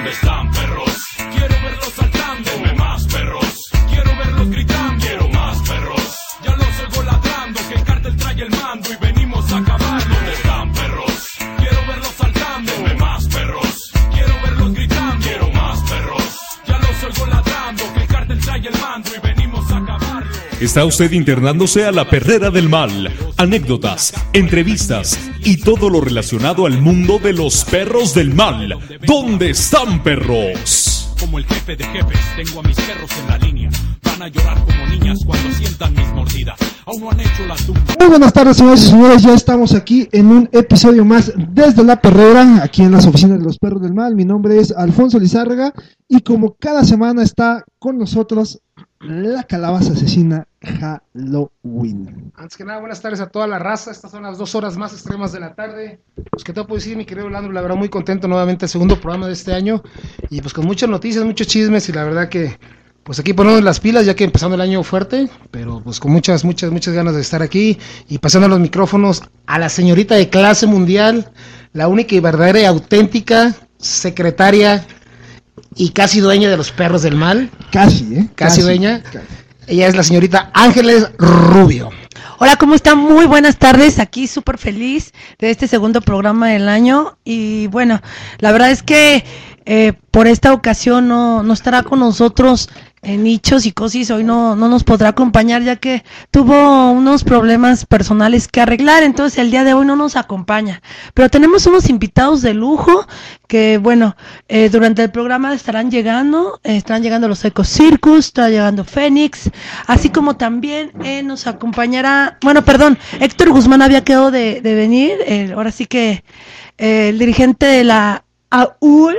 ¿Dónde están, perros? Quiero verlos saltando. Deme más, perros. Quiero verlos gritando. Quiero más, perros. Ya los oigo ladrando, que el cártel trae el mando y venimos a acabarlo. ¿Dónde están, perros? Quiero verlos saltando. Deme más, perros. Quiero verlos gritando. Quiero más, perros. Ya los oigo ladrando, que el cártel trae el mando y venimos a acabarlo. Está usted internándose a la perrera del mal. Anécdotas, entrevistas y todo lo relacionado al mundo de los perros del mal. ¿Dónde están, perros? Como el jefe de jefes, tengo a mis perros en la línea. Van a llorar como niñas cuando sientan mis mordidas. Aún no han hecho la tumba. Muy buenas tardes, señores y señores. Ya estamos aquí en un episodio más desde la perrera, aquí en las oficinas de los perros del mal. Mi nombre es Alfonso Lizárraga y como cada semana está con nosotros la calabaza asesina Halloween. Antes que nada, buenas tardes a toda la raza. Estas son las 2 horas más extremas de la tarde. Pues que te puedo decir, mi querido Orlando, la verdad muy contento nuevamente, el segundo programa de este año. Y pues con muchas noticias, muchos chismes y la verdad que pues aquí ponemos las pilas ya que empezando el año fuerte, pero pues con muchas ganas de estar aquí y pasando los micrófonos a la señorita de clase mundial, la única y verdadera y auténtica secretaria y casi dueña de los perros del mal. Casi dueña. Ella es la señorita Ángeles Rubio. Hola, ¿cómo están? Muy buenas tardes, aquí súper feliz de este segundo programa del año y bueno, la verdad es que por esta ocasión no estará con nosotros Nicho Psicosis, hoy no nos podrá acompañar ya que tuvo unos problemas personales que arreglar, entonces el día de hoy no nos acompaña, pero tenemos unos invitados de lujo que bueno, durante el programa estarán llegando los Psycho Circus, está llegando Fénix, así como también nos acompañará, Héctor Guzmán había quedado de venir, ahora sí que el dirigente de la AUL,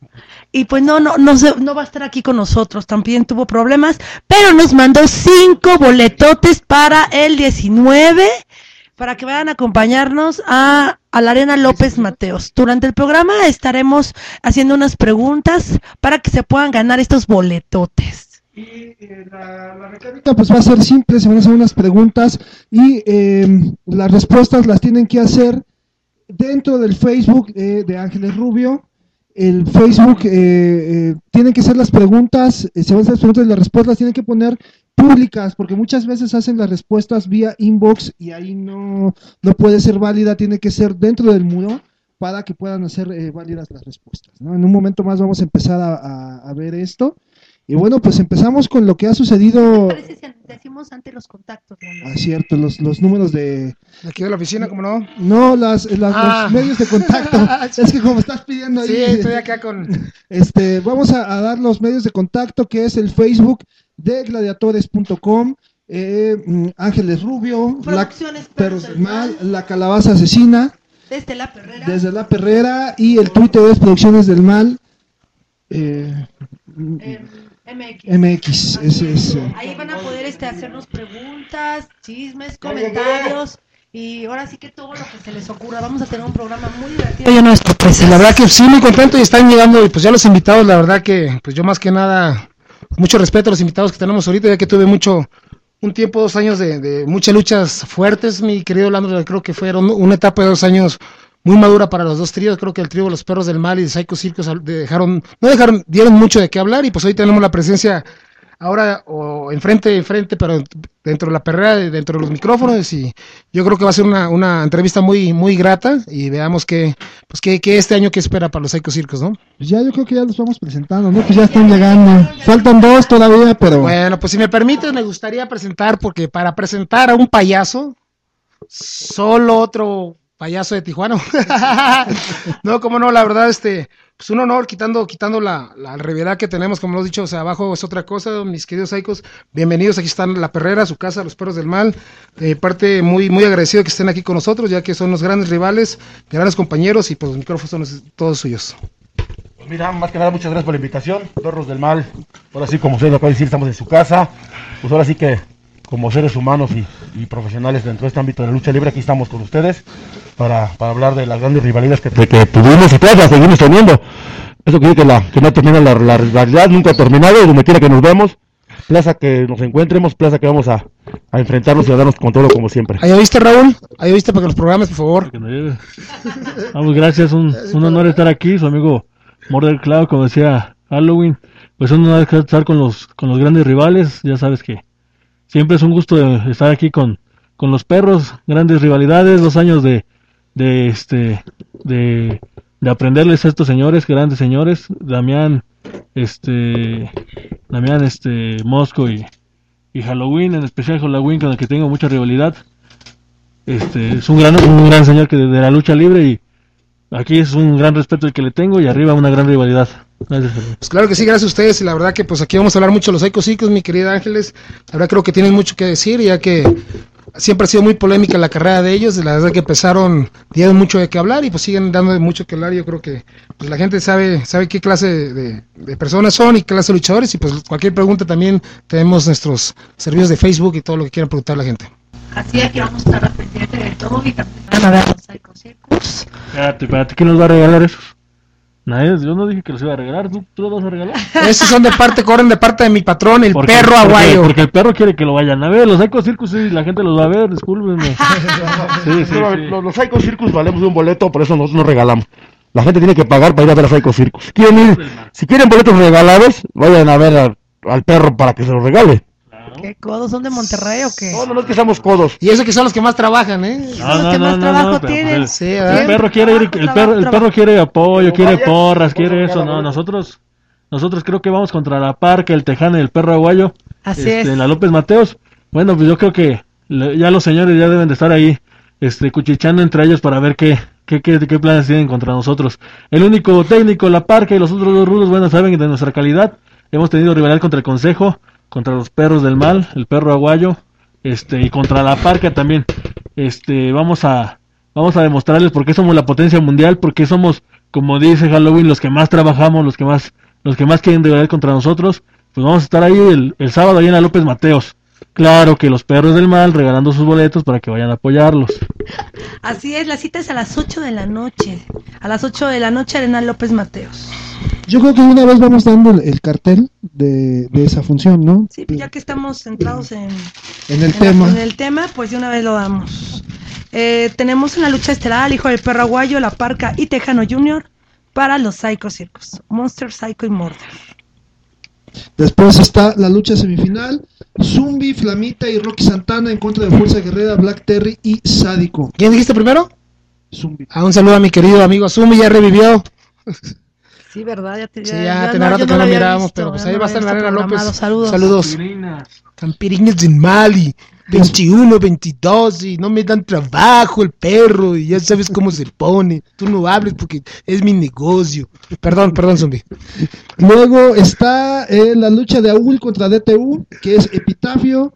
y pues no va a estar aquí con nosotros, también tuvo problemas, pero nos mandó 5 boletotes para el 19, para que vayan a acompañarnos a la Arena López Mateos. Durante el programa estaremos haciendo unas preguntas para que se puedan ganar estos boletotes. Y la mecánica pues va a ser simple, se van a hacer unas preguntas y las respuestas las tienen que hacer dentro del Facebook de Ángeles Rubio. El Facebook tienen que ser las preguntas, se van a hacer las preguntas y las respuestas tienen que poner públicas, porque muchas veces hacen las respuestas vía inbox y ahí no puede ser válida, tiene que ser dentro del muro para que puedan hacer válidas las respuestas, ¿no? En un momento más vamos a empezar a ver esto. Y bueno, pues empezamos con lo que ha sucedido. ¿Qué parece si decimos antes los contactos? Ah, cierto, los números de aquí de la oficina, ¿cómo no? No, los medios de contacto. Es que como estás pidiendo ahí. Sí, estoy acá con. Vamos a dar los medios de contacto, que es el Facebook de gladiadores.com, Ángeles Rubio, Producciones Perros del Mal, La Calabaza Asesina. Desde la perrera. Desde la perrera y el Twitter es Producciones del Mal. MX, ahí van a poder hacernos preguntas, chismes, comentarios y ahora sí que todo lo que se les ocurra. Vamos a tener un programa muy divertido lleno de sorpresas. La verdad que sí, muy contento y están llegando y pues ya los invitados, la verdad que pues yo más que nada, mucho respeto a los invitados que tenemos ahorita, ya que tuve un tiempo, 2 años de muchas luchas fuertes, mi querido Orlando, creo que fueron una etapa de 2 años muy madura para los dos tríos. Creo que el trío de los Perros del Mal y de Psycho Circus dieron mucho de qué hablar y pues hoy tenemos la presencia ahora o enfrente, pero dentro de la perrera, dentro de los micrófonos y yo creo que va a ser una entrevista muy, muy grata y veamos que este año qué espera para los Psycho Circus, ¿no? Pues ya yo creo que ya los vamos presentando, ¿no? Pues ya están llegando, faltan 2 todavía, pero... Bueno, pues si me permites me gustaría presentar, porque para presentar a un payaso, solo otro payaso de Tijuana. No, cómo no, la verdad, pues un honor, quitando la rivalidad que tenemos, como lo he dicho, o sea, abajo es otra cosa, mis queridos psicos, bienvenidos, aquí están La Perrera, su casa, los Perros del Mal, parte muy, muy agradecido que estén aquí con nosotros, ya que son los grandes rivales, grandes compañeros, y pues los micrófonos son todos suyos. Pues mira, más que nada, muchas gracias por la invitación, Perros del Mal, ahora sí, como ustedes lo acaban de decir, estamos en su casa, pues ahora sí que como seres humanos y profesionales dentro de este ámbito de la lucha libre, aquí estamos con ustedes para hablar de las grandes rivalidades que tuvimos y todas las seguimos teniendo. Eso quiere que no termina la rivalidad, nunca ha terminado, y donde quiera que nos vemos, plaza que nos encuentremos, plaza que vamos a enfrentarnos y a darnos con todo como siempre. ¿Ahí viste, Raúl? ¿Ahí viste para que los programas, por favor? Vamos, gracias, un honor estar aquí, su amigo Murder Cloud, como decía Halloween, pues uno no debe estar con los grandes rivales. Ya sabes que siempre es un gusto estar aquí con los perros, grandes rivalidades, 2 años de aprenderles a estos señores, grandes señores, Damián, Mosco y Halloween, en especial Halloween, con el que tengo mucha rivalidad. Es un gran señor que de la lucha libre, y aquí es un gran respeto el que le tengo, y arriba una gran rivalidad. Gracias. Pues claro que sí, gracias a ustedes, y la verdad que pues aquí vamos a hablar mucho de los Psycho Circus, mi querida Ángeles. La verdad creo que tienen mucho que decir, ya que siempre ha sido muy polémica la carrera de ellos. La verdad que empezaron, dieron mucho de qué hablar y pues siguen dando mucho que hablar. Yo creo que pues la gente sabe qué clase de personas son y qué clase de luchadores, y pues cualquier pregunta también tenemos nuestros servicios de Facebook y todo lo que quieran preguntar a la gente. Así es que vamos a estar al pendiente de todo y también van a ver los Psycho Circus. Espérate, ¿quién nos va a regalar esos? Nadie, yo no dije que los iba a regalar, ¿tú los vas a regalar? Estos son corren de parte de mi patrón, el perro aguayo. Porque el perro quiere que lo vayan a ver, los Psycho Circus, sí, la gente los va a ver, discúlpenme. Sí. Los Psycho Circus valemos de un boleto, por eso nosotros nos regalamos. La gente tiene que pagar para ir a ver a Psycho Circus. Si quieren boletos regalados, vayan a ver al perro para que se los regale. ¿Qué codos? ¿Son de Monterrey o qué? No es que seamos codos. Y eso que son los que más trabajan, Son los que más trabajo tienen. Sí, el perro quiere ir, el perro quiere apoyo, quiere porras, quiere eso. No, nosotros creo que vamos contra la Parca, el Tejano y el perro aguayo. Así es. La López Mateos. Bueno, pues yo creo que ya los señores ya deben de estar ahí, cuchicheando entre ellos para ver qué planes tienen contra nosotros. El único técnico, la Parca, y los otros 2 rudos, bueno, saben de nuestra calidad. Hemos tenido rivalidad contra el Consejo, contra los perros del mal, el perro aguayo, y contra la Parca también. Vamos a demostrarles por qué somos la potencia mundial, porque somos, como dice Halloween, los que más trabajamos, los que más quieren rivalidad contra nosotros. Pues vamos a estar ahí el sábado ahí en la López Mateos. Claro que los perros del mal regalando sus boletos para que vayan a apoyarlos. Así es, la cita es a las 8 de la noche. A las 8 de la noche, Arena López Mateos. Yo creo que una vez vamos dando el cartel de esa función, ¿no? Sí, ya que estamos centrados en el tema, pues de una vez lo damos. Tenemos una lucha estelar, el hijo del perro aguayo, la Parca y Tejano Jr. para los Psycho Circus, Monster, Psycho y Murder. Después está la lucha semifinal, Zumbi, Flamita y Rocky Santana en contra de Fuerza Guerrera, Black Terry y Sádico. ¿Quién dijiste primero? Zumbi. Un saludo a mi querido amigo Zumbi, ya revivió. Sí, verdad, ya tenía rato que no mirábamos, pero pues ahí va a estar la Arena López. Saludos. Campiriñas en Mali, 21, 22, y no me dan trabajo el perro, y ya sabes cómo se pone. Tú no hables porque es mi negocio. Perdón, Zumbi. Luego está la lucha de Aul contra DTU, que es Epitafio,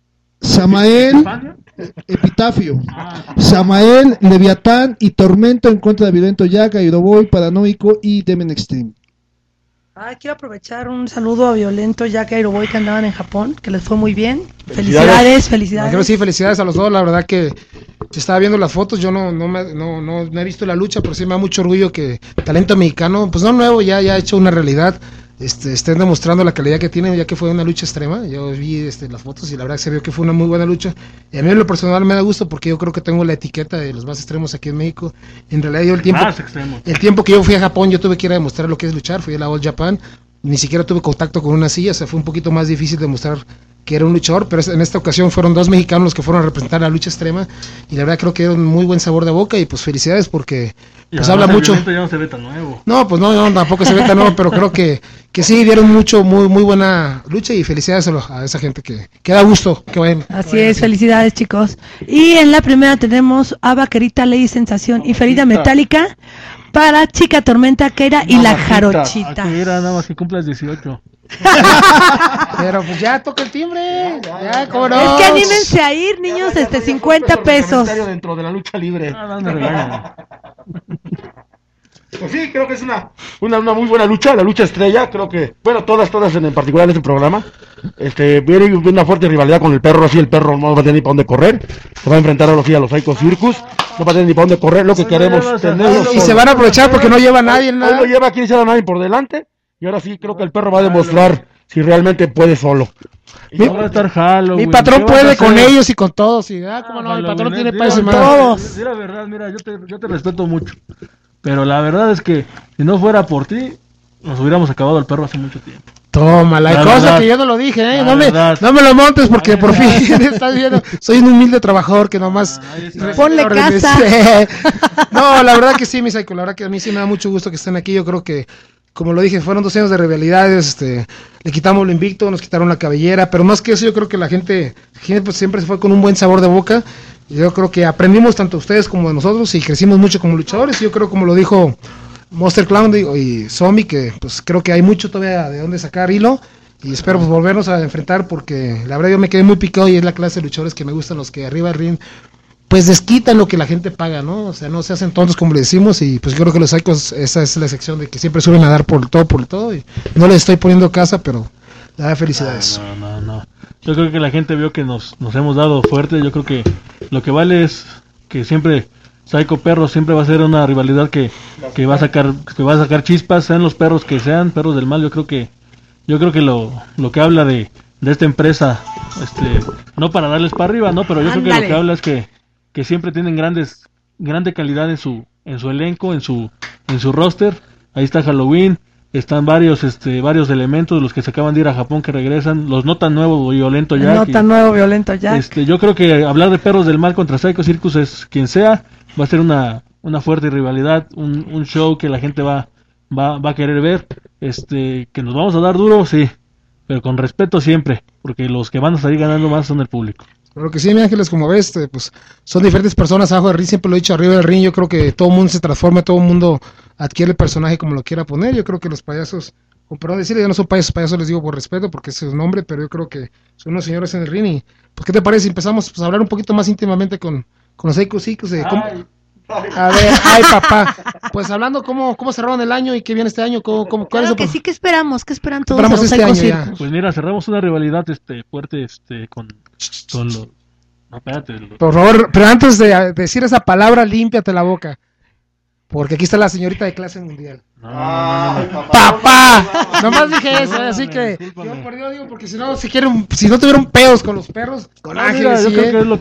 Samael, Leviatán y Tormento en contra de Violento Yaga, Iroboy, Paranoico y Demen Extreme. Quiero aprovechar un saludo a Violento Yaga y Iroboy, que andaban en Japón, que les fue muy bien. Felicidades. Sí, felicidades a los dos. La verdad que se estaba viendo las fotos, yo no he visto la lucha, pero sí me da mucho orgullo que talento mexicano, pues no nuevo, ya ha hecho una realidad. Estén demostrando la calidad que tienen, ya que fue una lucha extrema. Yo vi las fotos y la verdad que se vio que fue una muy buena lucha, y a mí en lo personal me da gusto porque yo creo que tengo la etiqueta de los más extremos aquí en México. En realidad yo el tiempo que yo fui a Japón, yo tuve que ir a demostrar lo que es luchar. Fui a la All Japan, ni siquiera tuve contacto con una silla, o sea, fue un poquito más difícil demostrar que era un luchador, pero en esta ocasión fueron 2 mexicanos los que fueron a representar la lucha extrema, y la verdad creo que dieron un muy buen sabor de boca, y pues felicidades porque pues habla mucho. Ya no se ve tan nuevo. No, pues no, tampoco se ve tan nuevo, pero creo que sí dieron muy buena lucha, y felicidades a esa gente que da gusto que vayan. Así es, felicidades chicos. Y en la primera tenemos a Vaquerita, Ley Sensación y Ferida Metálica para Chica Tormenta, Keira y la Jarochita. Keira, nada más que cumplas 18. Pero pues ya toca el timbre. Ya, ¿cómo no? Es que anímense a ir, niños, 50 pesos. Dentro de la lucha libre. Pues sí, creo que es una muy buena lucha, la lucha estrella. Creo que, bueno, todas en particular en este programa. Viene una fuerte rivalidad con el perro, así el perro no va a tener ni para dónde correr. Se va a enfrentar a los Psycho Circus. No va a tener ni para dónde correr, lo que queremos tenerlos. Y se van a aprovechar porque no lleva nadie en nada. No lleva aquí a nadie por delante. Y ahora sí creo que el perro va a demostrar si realmente puede solo. Mi patrón puede con ellos y con todos. Y, cómo no, mi patrón tiene para eso. Todos. Mira, verdad, mira, yo te respeto mucho. Pero la verdad es que si no fuera por ti, nos hubiéramos acabado el perro hace mucho tiempo. Toma, la cosa verdad, que yo no lo dije, ¿eh? No me lo montes porque por fin estás viendo. Soy un humilde trabajador que nomás... Ponle casa. No, la verdad que sí, mi Psycho, la verdad que a mí sí me da mucho gusto que estén aquí. Yo creo que, como lo dije, fueron 2 años de rivalidades, le quitamos lo invicto, nos quitaron la cabellera, pero más que eso yo creo que la gente pues, siempre se fue con un buen sabor de boca. Yo creo que aprendimos tanto ustedes como de nosotros y crecimos mucho como luchadores. Yo creo, como lo dijo Monster Clown y Zombie, que pues creo que hay mucho todavía de dónde sacar hilo y espero pues volvernos a enfrentar, porque la verdad yo me quedé muy picado y es la clase de luchadores que me gustan, los que arriba del ring pues desquitan lo que la gente paga, ¿no? O sea, no se hacen tontos como le decimos, y pues yo creo que los Psychos, esa es la sección de que siempre suelen a dar por todo y no les estoy poniendo casa, pero la da felicidades. No. Yo creo que la gente vio que nos hemos dado fuerte. Yo creo que lo que vale es que siempre Psycho Perros siempre va a ser una rivalidad que va a sacar chispas, sean los perros que sean, perros del mal. Yo creo que lo que habla de esta empresa, no para darles para arriba, no, pero yo creo que lo que habla es que siempre tienen grande calidad en su elenco, en su roster. Ahí está Halloween, están varios elementos, los que se acaban de ir a Japón que regresan, los no tan nuevo Violento Jack. Yo creo que hablar de perros del mal contra Psycho Circus es quien sea, va a ser una fuerte rivalidad, un show que la gente va a querer ver, que nos vamos a dar duro, sí, pero con respeto siempre, porque los que van a salir ganando más son el público. Pero que sí, mi Ángeles, como ves, pues son diferentes personas abajo del ring, siempre lo he dicho, arriba del ring. Yo creo que todo el mundo se transforma, todo el mundo adquiere el personaje como lo quiera poner. Yo creo que los payasos, con perdón decirle, yo no soy payasos les digo por respeto, porque ese es su nombre, pero yo creo que son unos señores en el ring. Y pues, ¿qué te parece si empezamos pues, a hablar un poquito más íntimamente con los Psycho Circus? A ver, ay papá, pues hablando cómo cerraron el año y qué viene este año, ¿cuál es que sí, ¿qué esperamos? ¿Qué esperan todos los este Psycho año Circus? ya? Pues mira, cerramos una rivalidad fuerte con los... No, espérate. Por favor, pero antes de decir esa palabra, límpiate la boca, porque aquí está la señorita de clase mundial. No. ¡Papá! Nomás dije eso, así que yo por Dios digo, porque si no tuvieron pedos con los perros, con Ángeles. Yo creo que es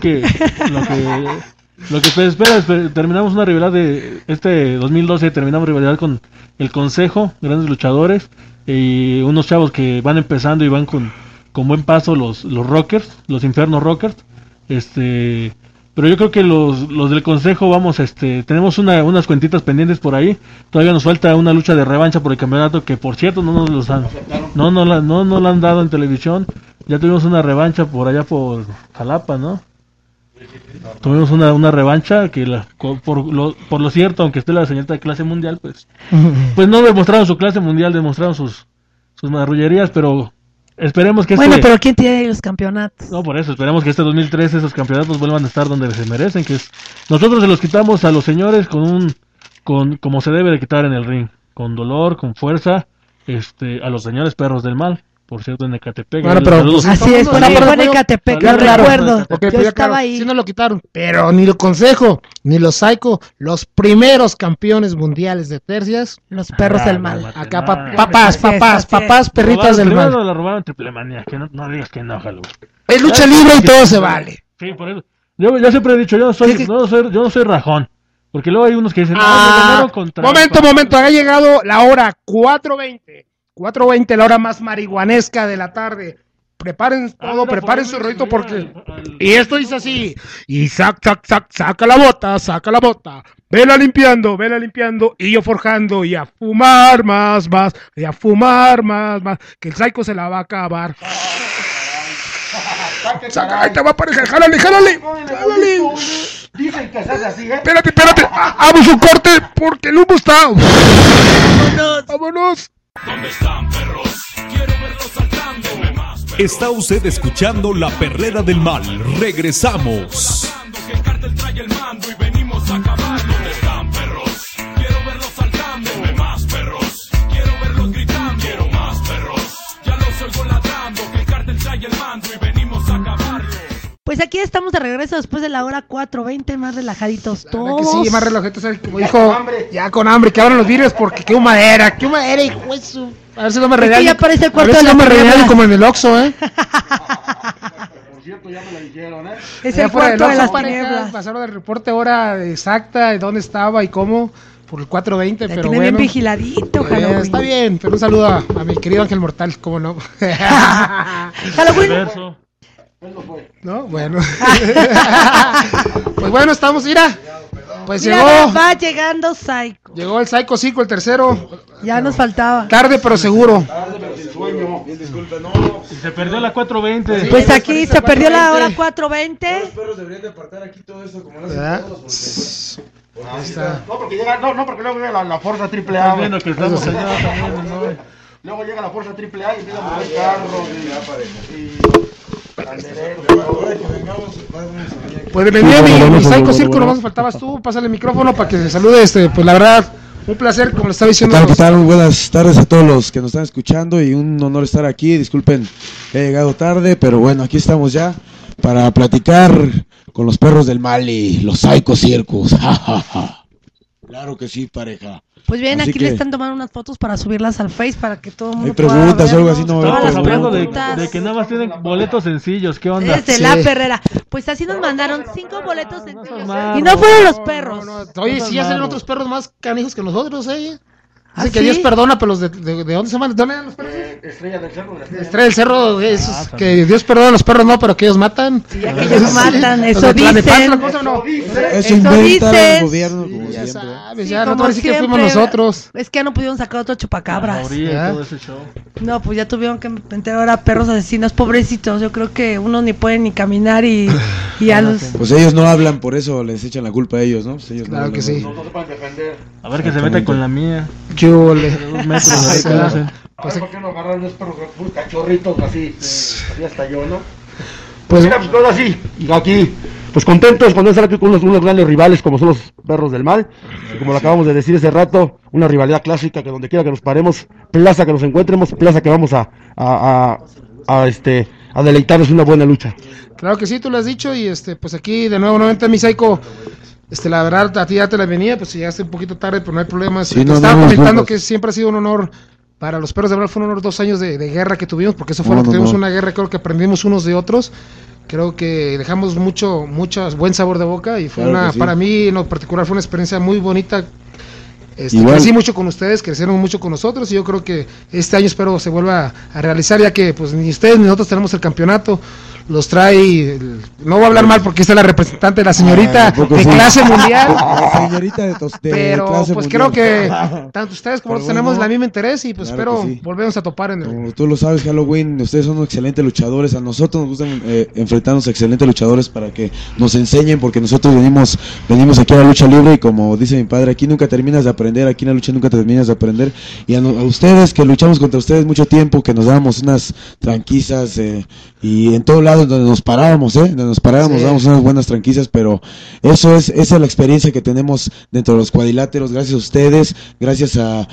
lo que se espera. Terminamos una rivalidad de 2012, terminamos rivalidad con el Consejo, grandes luchadores y unos chavos que van empezando y van con buen paso, los Rockers, los Inferno Rockers. Pero yo creo que los del Consejo tenemos unas cuentitas pendientes por ahí. Todavía nos falta una lucha de revancha por el campeonato, que por cierto no la han dado en televisión. Ya tuvimos una revancha por allá por Jalapa, ¿no? Tuvimos una revancha que por lo cierto, aunque esté la señorita de clase mundial, pues no demostraron su clase mundial, demostraron sus marrullerías, pero esperemos que Bueno, pero ¿quién tiene los campeonatos? No, por eso, esperemos que 2013 esos campeonatos vuelvan a estar donde se merecen, que es... Nosotros se los quitamos a los señores como se debe de quitar en el ring, con dolor, con fuerza, a los señores perros del mal. Por cierto, en Ecatepec. Bueno, pero pues, así es, fue en Ecatepec, lo recuerdo. Okay, yo estaba ahí. Sí nos lo quitaron, pero ni el Consejo, ni los Psycho, los primeros campeones mundiales de tercias. Los perros del mal. Acá papás, perritas del mal. La robaron Triple Manía, que no digas que no, Halo. Es lucha libre y todo se vale. Sí, por eso. Yo siempre he dicho, yo no soy rajón. Porque luego hay unos que dicen, momento, ha llegado la hora 4:20, la hora más marihuanesca de la tarde. Preparen todo, preparen su rollito porque... Y esto dice así. Y saca la bota. Vela limpiando. Y yo forjando. Y a fumar más. Y a fumar más. Que el Psycho se la va a acabar. Ahí te va a aparecer. Jálale. Dicen que se hace así, ¿eh? Espérate. Vamos un corte porque el humo está... ¡Vámonos! ¿Dónde están, perros? Quiero verlos saltando. Más perros. Está usted escuchando La Perrera del Mal. Regresamos. Que el cártel trae el mando y venimos a acabarlo. ¿Dónde están, perros? Quiero verlos saltando. Más perros. Quiero verlos gritando. Quiero más perros. Ya los oigo ladrando. Que el cártel trae el mando y venimos a acabarlo. Pues aquí estamos de regreso después de la hora 4:20, más relajaditos todos. Que sí, más relajaditos, como dijo, ya con hambre, que abran los vidrios porque qué humadera, hijo de su... A ver si no me regalan. Ya aparece el cuarto de las las tinieblas. como en el Oxxo, Por cierto, ya me la dijeron, ¿eh? Es el cuarto de las tinieblas. Pasaron el reporte hora exacta, de dónde estaba y cómo. por el 420, La pero tiene bueno. bien vigiladito, Halloween. Está bien, pero un saludo a mi querido Ángel Mortal, ¿cómo no? Halloween. Reverso. ¿No? Bueno. Pues bueno, estamos, mira. Pues Mira, va llegando Psycho. llegó el Psycho Circo, el tercero. Ya nos faltaba. Tarde, pero seguro. Y se perdió la 420. Pues aquí se perdió la hora 4:20. Los perros deberían de apartar aquí todo eso como lo hacen ¿Verdad? todos, porque Ahí está. No, porque llega, no, porque luego llega la fuerza triple A. Estás viendo que estamos allá también, ¿no? Luego llega la fuerza triple A y empieza a mover carros ahora que vengamos, vamos a venir aquí. Pues bienvenido, mi Psycho Circo, nomás faltabas tú, pásale el micrófono para que se salude, pues la verdad, un placer, como le estaba ¿Qué diciendo. tal? ¿Qué tal? Muy buenas tardes a todos los que nos están escuchando y un honor estar aquí. Disculpen que he llegado tarde, pero bueno, aquí estamos ya para platicar con los perros del mal y los Psycho Circus. Ja, ja, ja. Claro que sí, pareja. Pues bien, Así aquí le que- están tomando unas fotos para subirlas al Face para que todo el mundo Hay preguntas o algo así, no, Todas las Estábamos hablando preguntas. de que nada más tienen boletos sencillos. ¿Qué onda? Desde Sí. la perrera. Pues así nos mandaron 5 boletos sencillos. malo. Y no fueron los perros. Oye, No sí, ya seas salen malo. otros perros más canijos que nosotros, Dice ¿Ah, que sí? Dios perdona, pero ¿de dónde se van? ¿De dónde eran los perros? Estrella del cerro. Estrella del Cerro, esos también. que Dios perdona a los perros, no, pero que ellos matan. Ya que ellos matan, Los eso de Tlalnepantla, dicen. ¿cómo se llama? No. Eso Eso inventa dices. el gobierno como Ya siempre. sabes, Sí, ya no te como voy a decir que fuimos siempre. nosotros. Es que ya no pudieron sacar otro chupacabras. Jauría y ¿Ya? todo ese show. No, pues ya tuvieron que meter ahora perros asesinos, pobrecitos. Yo creo que uno ni puede ni caminar y a los... Pues ellos no hablan, por eso les echan la culpa a ellos, ¿no? Pues ellos Claro no que hablan, sí. ¿no? No se pueden defender. A ver que se meta con la mía. ¿Qué hubo, le? De 2 metros. a ver qué Ah, hacen. A ver, ¿por qué no agarraron esos perros muy cachorritos así? Así hasta yo, ¿no? Pues, Mira, pues todo así. Y aquí, pues contentos cuando estar aquí con unos grandes rivales como son los perros del mal. Y como lo acabamos de decir hace rato, una rivalidad clásica que donde quiera que nos paremos, plaza que nos encuentremos, plaza que vamos a deleitarnos una buena lucha. claro que sí, tú lo has dicho y pues aquí de nuevo nuevamente mi Psycho, la verdad a ti ya te la venía, pues llegaste un poquito tarde, pero no hay problema. Sí, Te no, estaba no, comentando disculpas. que siempre ha sido un honor para los perros de verdad, fue un honor 2 años de guerra que tuvimos, porque eso fue No, lo que no, tuvimos no. una guerra, creo que aprendimos unos de otros. Creo que dejamos mucho buen sabor de boca y fue Claro que sí. para mí en lo particular fue una experiencia muy bonita. Igual. Crecí mucho con ustedes, crecieron mucho con nosotros y yo creo que este año espero se vuelva a realizar, ya que pues ni ustedes ni nosotros tenemos el campeonato. Los trae, no voy a hablar mal porque esta es la representante, la señorita Ah, ¿a poco de sí? clase mundial. La señorita de Pero clase pues mundial. creo que tanto ustedes como Pero nosotros tenemos bueno, la misma interés y pues claro espero que sí. volvemos a topar en el... Como tú lo sabes, Halloween, ustedes son excelentes luchadores. A nosotros nos gustan enfrentarnos a excelentes luchadores para que nos enseñen, porque nosotros venimos aquí a la lucha libre y como dice mi padre, aquí nunca terminas de aprender, aquí en la lucha nunca terminas de aprender. Y a ustedes que luchamos contra ustedes mucho tiempo, que nos dábamos unas tranquisas y en todo lado donde nos parábamos, donde nos parábamos, Sí. dábamos unas buenas tranquisas, pero esa es la experiencia que tenemos dentro de los cuadriláteros, gracias a ustedes, gracias a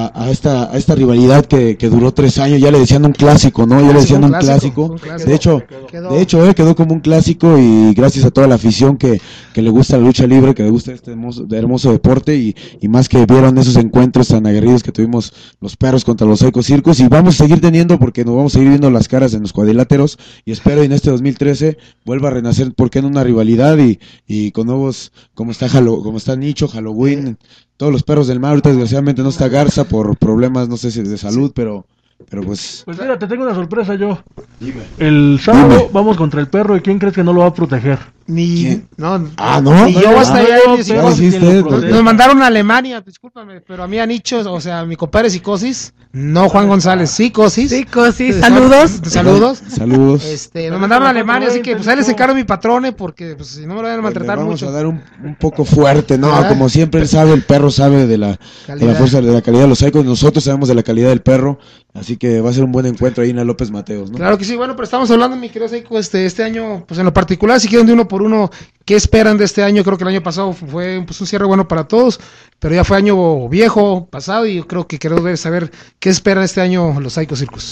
esta rivalidad que duró 3 años, ya le decían un clásico, ¿no? Ya le decían un clásico. un clásico. De hecho, quedó como un clásico y gracias a toda la afición que le gusta la lucha libre, que le gusta este hermoso deporte y más que vieron esos encuentros tan aguerridos que tuvimos los perros contra los Psycho Circus y vamos a seguir teniendo porque nos vamos a seguir viendo las caras en los cuadriláteros y espero en este 2013 vuelva a renacer porque en una rivalidad y con nuevos como está Nicho, Halloween, todos los perros del mar. Ahorita desgraciadamente no está Garza por problemas, no sé si de salud, pero pues Pues mira, te tengo una sorpresa yo. dime. El sábado Dime. vamos contra el perro y ¿quién crees que no lo va a proteger? Ni, ¿Quién? no, Ah, ¿no? ni yo hasta allá. No, ni pero ¿Cuál siquiera- dijiste? ¿quién lo No, protege? Nos mandaron a Alemania, discúlpame, pero a mí a Nicho, o sea, a mi compadre Psicosis, no Juan González, Psicosis. Chicos, sí, saludos. Saludos. Saludos. Nos mandaron a Alemania, así que pues ahí les encargo mi patrone, porque pues si no me lo van a maltratar Le vamos mucho. a dar un poco fuerte, ¿no? ¿Verdad? Como siempre él sabe, el perro sabe de la Calidad. fuerza, de la calidad de los Psychos, nosotros sabemos de la calidad del perro, así que va a ser un buen encuentro ahí en la López Mateos, ¿no? Claro que sí, bueno, pero estamos hablando, mi querido Seiko, este año, pues en lo particular, si quieren de uno por uno, ¿qué esperan de este año? Creo que el año pasado fue pues, un cierre bueno para todos, pero ya fue año viejo, pasado, y yo creo que quiero saber qué esperan este año los Psycho Circus.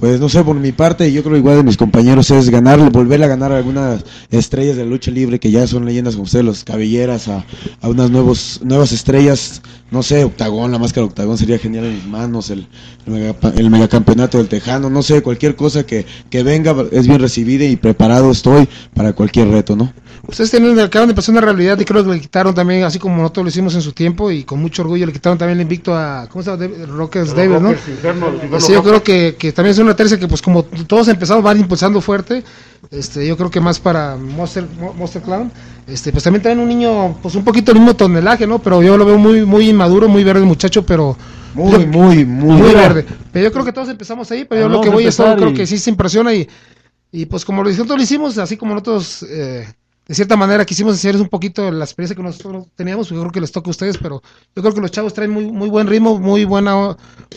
pues no sé, por mi parte, y yo creo igual de mis compañeros, es volverle a ganar a algunas estrellas de la lucha libre que ya son leyendas como ustedes, los Cabelleras, a unas nuevas estrellas, no sé, Octagón, la máscara Octagón sería genial en mis manos, el megacampeonato del Tejano, no sé, cualquier cosa que venga es bien recibida y preparado estoy para cualquier reto, ¿no? Ustedes acaban de pasar una realidad y creo que le quitaron también, así como nosotros lo hicimos en su tiempo y con mucho orgullo le quitaron también el invicto a, ¿cómo se llama? Rockers Davis, ¿no? Sí, yo creo que también es una tercia que pues como todos empezamos, van impulsando fuerte, yo creo que más para Monster Clown, pues también traen un niño, pues un poquito el mismo tonelaje, ¿no? Pero yo lo veo muy inmaduro, muy verde el muchacho, pero muy verde. Pero yo creo que todos empezamos ahí, pero yo lo que voy es todo, creo que sí se impresiona y pues como nosotros lo hicimos, así como nosotros de cierta manera quisimos hacerles un poquito la experiencia que nosotros teníamos, yo creo que les toca a ustedes, pero yo creo que los chavos traen muy buen ritmo, muy buena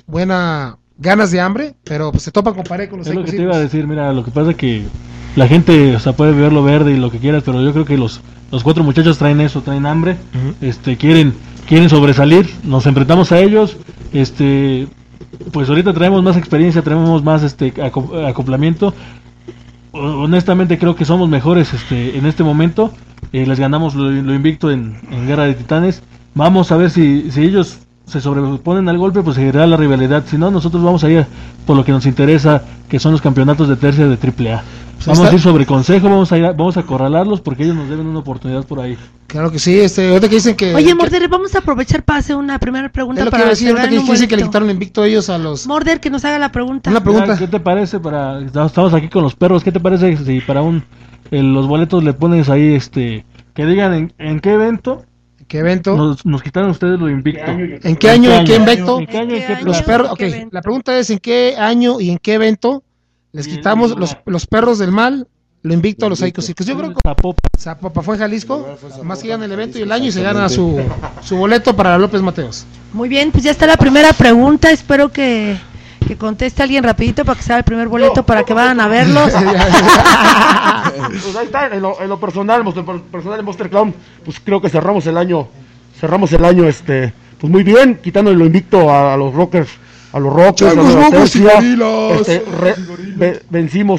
ganas de hambre, pero pues se topan con pared con los Es lo que te iba a decir, mira, lo que pasa es que la gente, o sea, puede verlo verde y lo que quieras, pero yo creo que los 4 muchachos traen eso, traen hambre, quieren sobresalir, nos enfrentamos a ellos, pues ahorita traemos más experiencia, traemos más acoplamiento. Honestamente creo que somos mejores en este momento, les ganamos lo invicto en Guerra de Titanes. Vamos a ver si ellos se sobreponen al golpe, pues seguirá la rivalidad. Si no, nosotros vamos a ir por lo que nos interesa, que son los campeonatos de tercia de AAA. Vamos a ir sobre consejo, vamos a acorralarlos porque ellos nos deben una oportunidad por ahí. Claro que sí, ahorita que dicen que... Oye, Morder, vamos a aprovechar para hacer una primera pregunta. Es lo para que decir, ahorita que dicen que le quitaron el invicto a ellos a los... Morder, que nos haga la pregunta. Una pregunta. Mira, ¿qué te parece estamos aquí con los perros, ¿qué te parece si para los boletos le pones ahí, que digan en qué evento? ¿Qué evento? Nos quitaron ustedes lo invicto. ¿En qué año? ¿En qué evento? ¿En qué año? Los perros, ok, la pregunta es ¿en qué año y en qué evento les quitamos los perros del mal, lo invicto a los Psycho Circus? Yo creo que Zapopa fue en Jalisco, más que gana el evento y el año y se gana su boleto para López Mateos. Muy bien, pues ya está la primera pregunta, espero que conteste alguien rapidito para que sea el primer boleto para que vayan a verlos. Pues ahí está, en lo personal de Monster Clown, pues creo que cerramos el año, pues muy bien, quitándole lo invicto a los Rockers, a la tercia, vencimos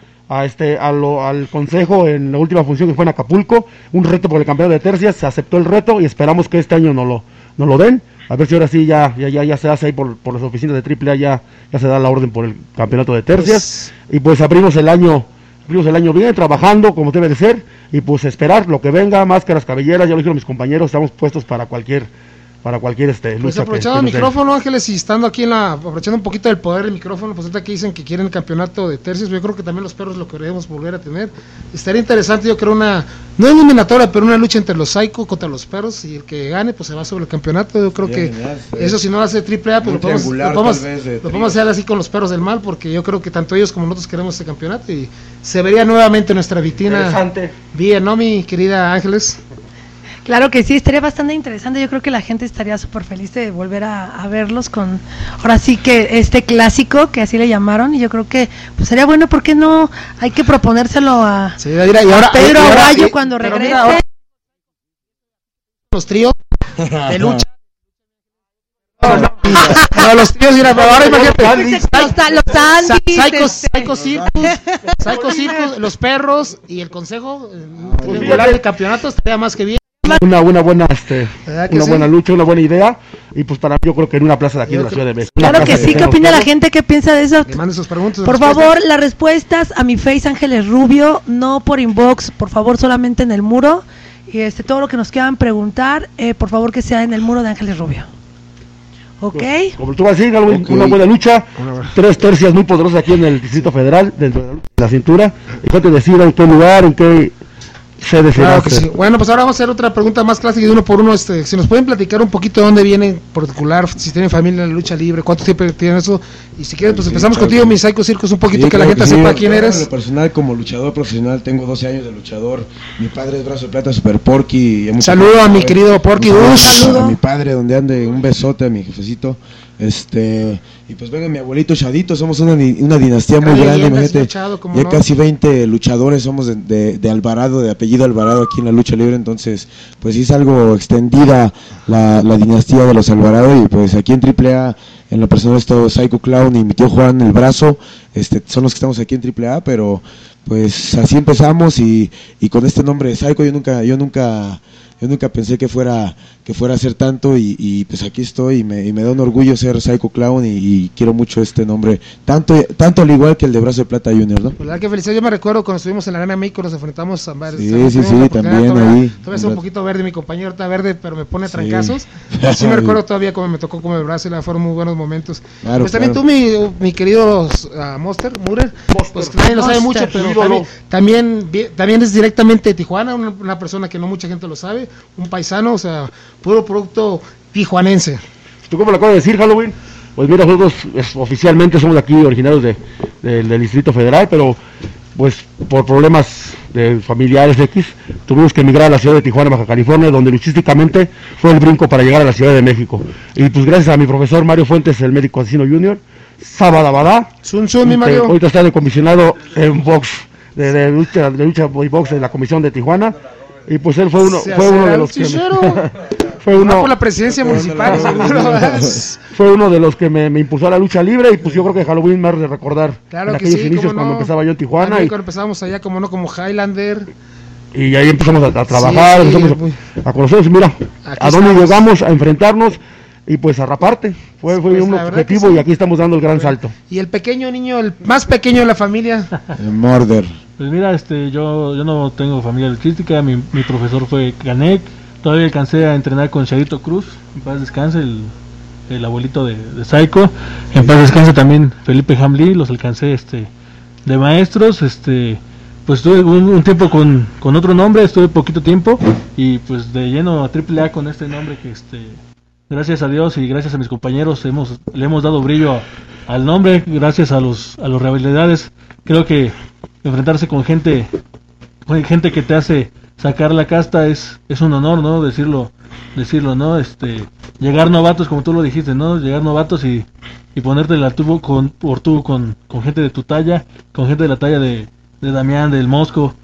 al consejo en la última función que fue en Acapulco, un reto por el campeonato de tercias, se aceptó el reto y esperamos que este año no lo den. A ver si ahora sí ya se hace ahí por las oficinas de AAA, ya se da la orden por el campeonato de tercias. Y pues abrimos el año bien, trabajando como debe de ser, y pues esperar lo que venga, máscaras, cabelleras, ya lo dijeron mis compañeros, estamos puestos para cualquier lucha. Pues aprovechando el micrófono, Ángeles, y estando aquí aprovechando un poquito del poder del micrófono, pues ahorita que dicen que quieren el campeonato de tercios, yo creo que también los perros lo queremos volver a tener. Estaría interesante, yo creo, no eliminatoria, pero una lucha entre los Psycho contra los perros, y el que gane, pues se va sobre el campeonato. Yo creo que eso, si no lo hace AAA, pues lo podemos hacer así con los perros del mal, porque yo creo que tanto ellos como nosotros queremos este campeonato, y se vería nuevamente nuestra vitrina bien, ¿no, mi querida Ángeles? Claro que sí, estaría bastante interesante. Yo creo que la gente estaría súper feliz de volver a verlos con, ahora sí que este clásico, que así le llamaron, y yo creo que pues sería bueno, porque no hay que proponérselo a Pedro Aguayo cuando regrese. Mira, los tríos de lucha. No, los tríos, mira, ahora imagínate. Psycho Circus, los perros y el consejo, el campeonato estaría más que bien. Una buena lucha, una buena idea, y pues para mí yo creo que en una plaza de aquí de la Ciudad de México. Claro que sí, ¿qué opina la gente? ¿Qué piensa de eso? Manden sus preguntas. Por favor, las respuestas a mi Face Ángeles Rubio, no por inbox, por favor, solamente en el muro, y todo lo que nos quieran preguntar, por favor que sea en el muro de Ángeles Rubio. ¿Ok? Como tú vas a decir, una buena lucha, 3 tercias muy poderosas aquí en el Distrito Federal, dentro de la cintura, y que te decida en qué lugar, en qué sede. Claro que sí. Bueno, pues ahora vamos a hacer otra pregunta más clásica de uno por uno. Si nos pueden platicar un poquito de dónde vienen, en particular, si tienen familia en la lucha libre, cuánto tiempo tienen eso, y si quieren, pues empezamos contigo, mi Psycho Circus, un poquito que la gente sepa quién eres. En lo personal, como luchador profesional, tengo 12 años de luchador. Mi padre es Brazo de Plata, Super Porky. Saludo a mi querido Porky. A mi padre, donde ande, un besote a mi jefecito. Y pues venga mi abuelito Chadito, somos una dinastía muy grande, imagínate, Chado, ya casi 20 luchadores somos de Alvarado, de apellido Alvarado aquí en la lucha libre, entonces pues sí es algo extendida la dinastía de los Alvarado, y pues aquí en AAA en lo personal está Psycho Clown y mi tío Juan el Brazo, son los que estamos aquí en AAA, pero pues así empezamos y con este nombre de Psycho yo nunca pensé que fuera a ser tanto, y pues aquí estoy y me da un orgullo ser Psycho Clown, y quiero mucho este nombre, tanto al igual que el de Brazo de Plata Junior, ¿no? Pues la que felicidad, yo me recuerdo cuando estuvimos en la Arena México, nos enfrentamos a varios. Sí, también ahí. Todavía es un poquito verde, mi compañero está verde, pero me pone trancazos. Sí me recuerdo todavía como me tocó como el brazo, y fueron muy buenos momentos. Claro, pues también tú, mi querido Murer, pues nadie lo sabe mucho, pero también es directamente de Tijuana, una persona que no mucha gente lo sabe, un paisano, o sea, puro producto tijuanense. ¿Tú cómo lo acabas de decir, Halloween? Pues mira, nosotros oficialmente somos aquí originarios del Distrito Federal, pero pues por problemas de familiares X, tuvimos que emigrar a la ciudad de Tijuana, Baja California, donde luchísticamente fue el brinco para llegar a la Ciudad de México. Y pues gracias a mi profesor Mario Fuentes, el médico asesino junior, Sabadabadá, mi Mario. Ahorita está de comisionado en box, de lucha y box en la comisión de Tijuana. Y pues él fue uno de los que fue uno por la presidencia municipal, fue uno de los que me impulsó a la lucha libre, y pues yo creo que Halloween me ha de recordar en aquellos inicios cuando empezaba yo en Tijuana, y cuando empezábamos allá como Highlander, y ahí empezamos a trabajar, empezamos a conocernos, mira a dónde llegamos a enfrentarnos, y pues a raparte fue un objetivo, y aquí estamos dando el gran salto. Y el pequeño niño, el más pequeño de la familia, el Murder. Pues mira, yo no tengo familia luchística, mi profesor fue Canek, todavía alcancé a entrenar con Chadito Cruz, en paz descanse, el abuelito de Psycho, en paz descanse también Felipe Hamley, los alcancé de maestros, pues estuve un tiempo con otro nombre, estuve poquito tiempo, y pues de lleno a AAA con este nombre que gracias a Dios y gracias a mis compañeros le hemos dado brillo al nombre, gracias a los rivalidades. Creo que enfrentarse con gente que te hace sacar la casta es un honor, ¿no? Decirlo, ¿no? Llegar novatos, como tú lo dijiste, ¿no? Llegar novatos y ponerte la tubo con gente de tu talla, con gente de la talla de Damián, del Mosco,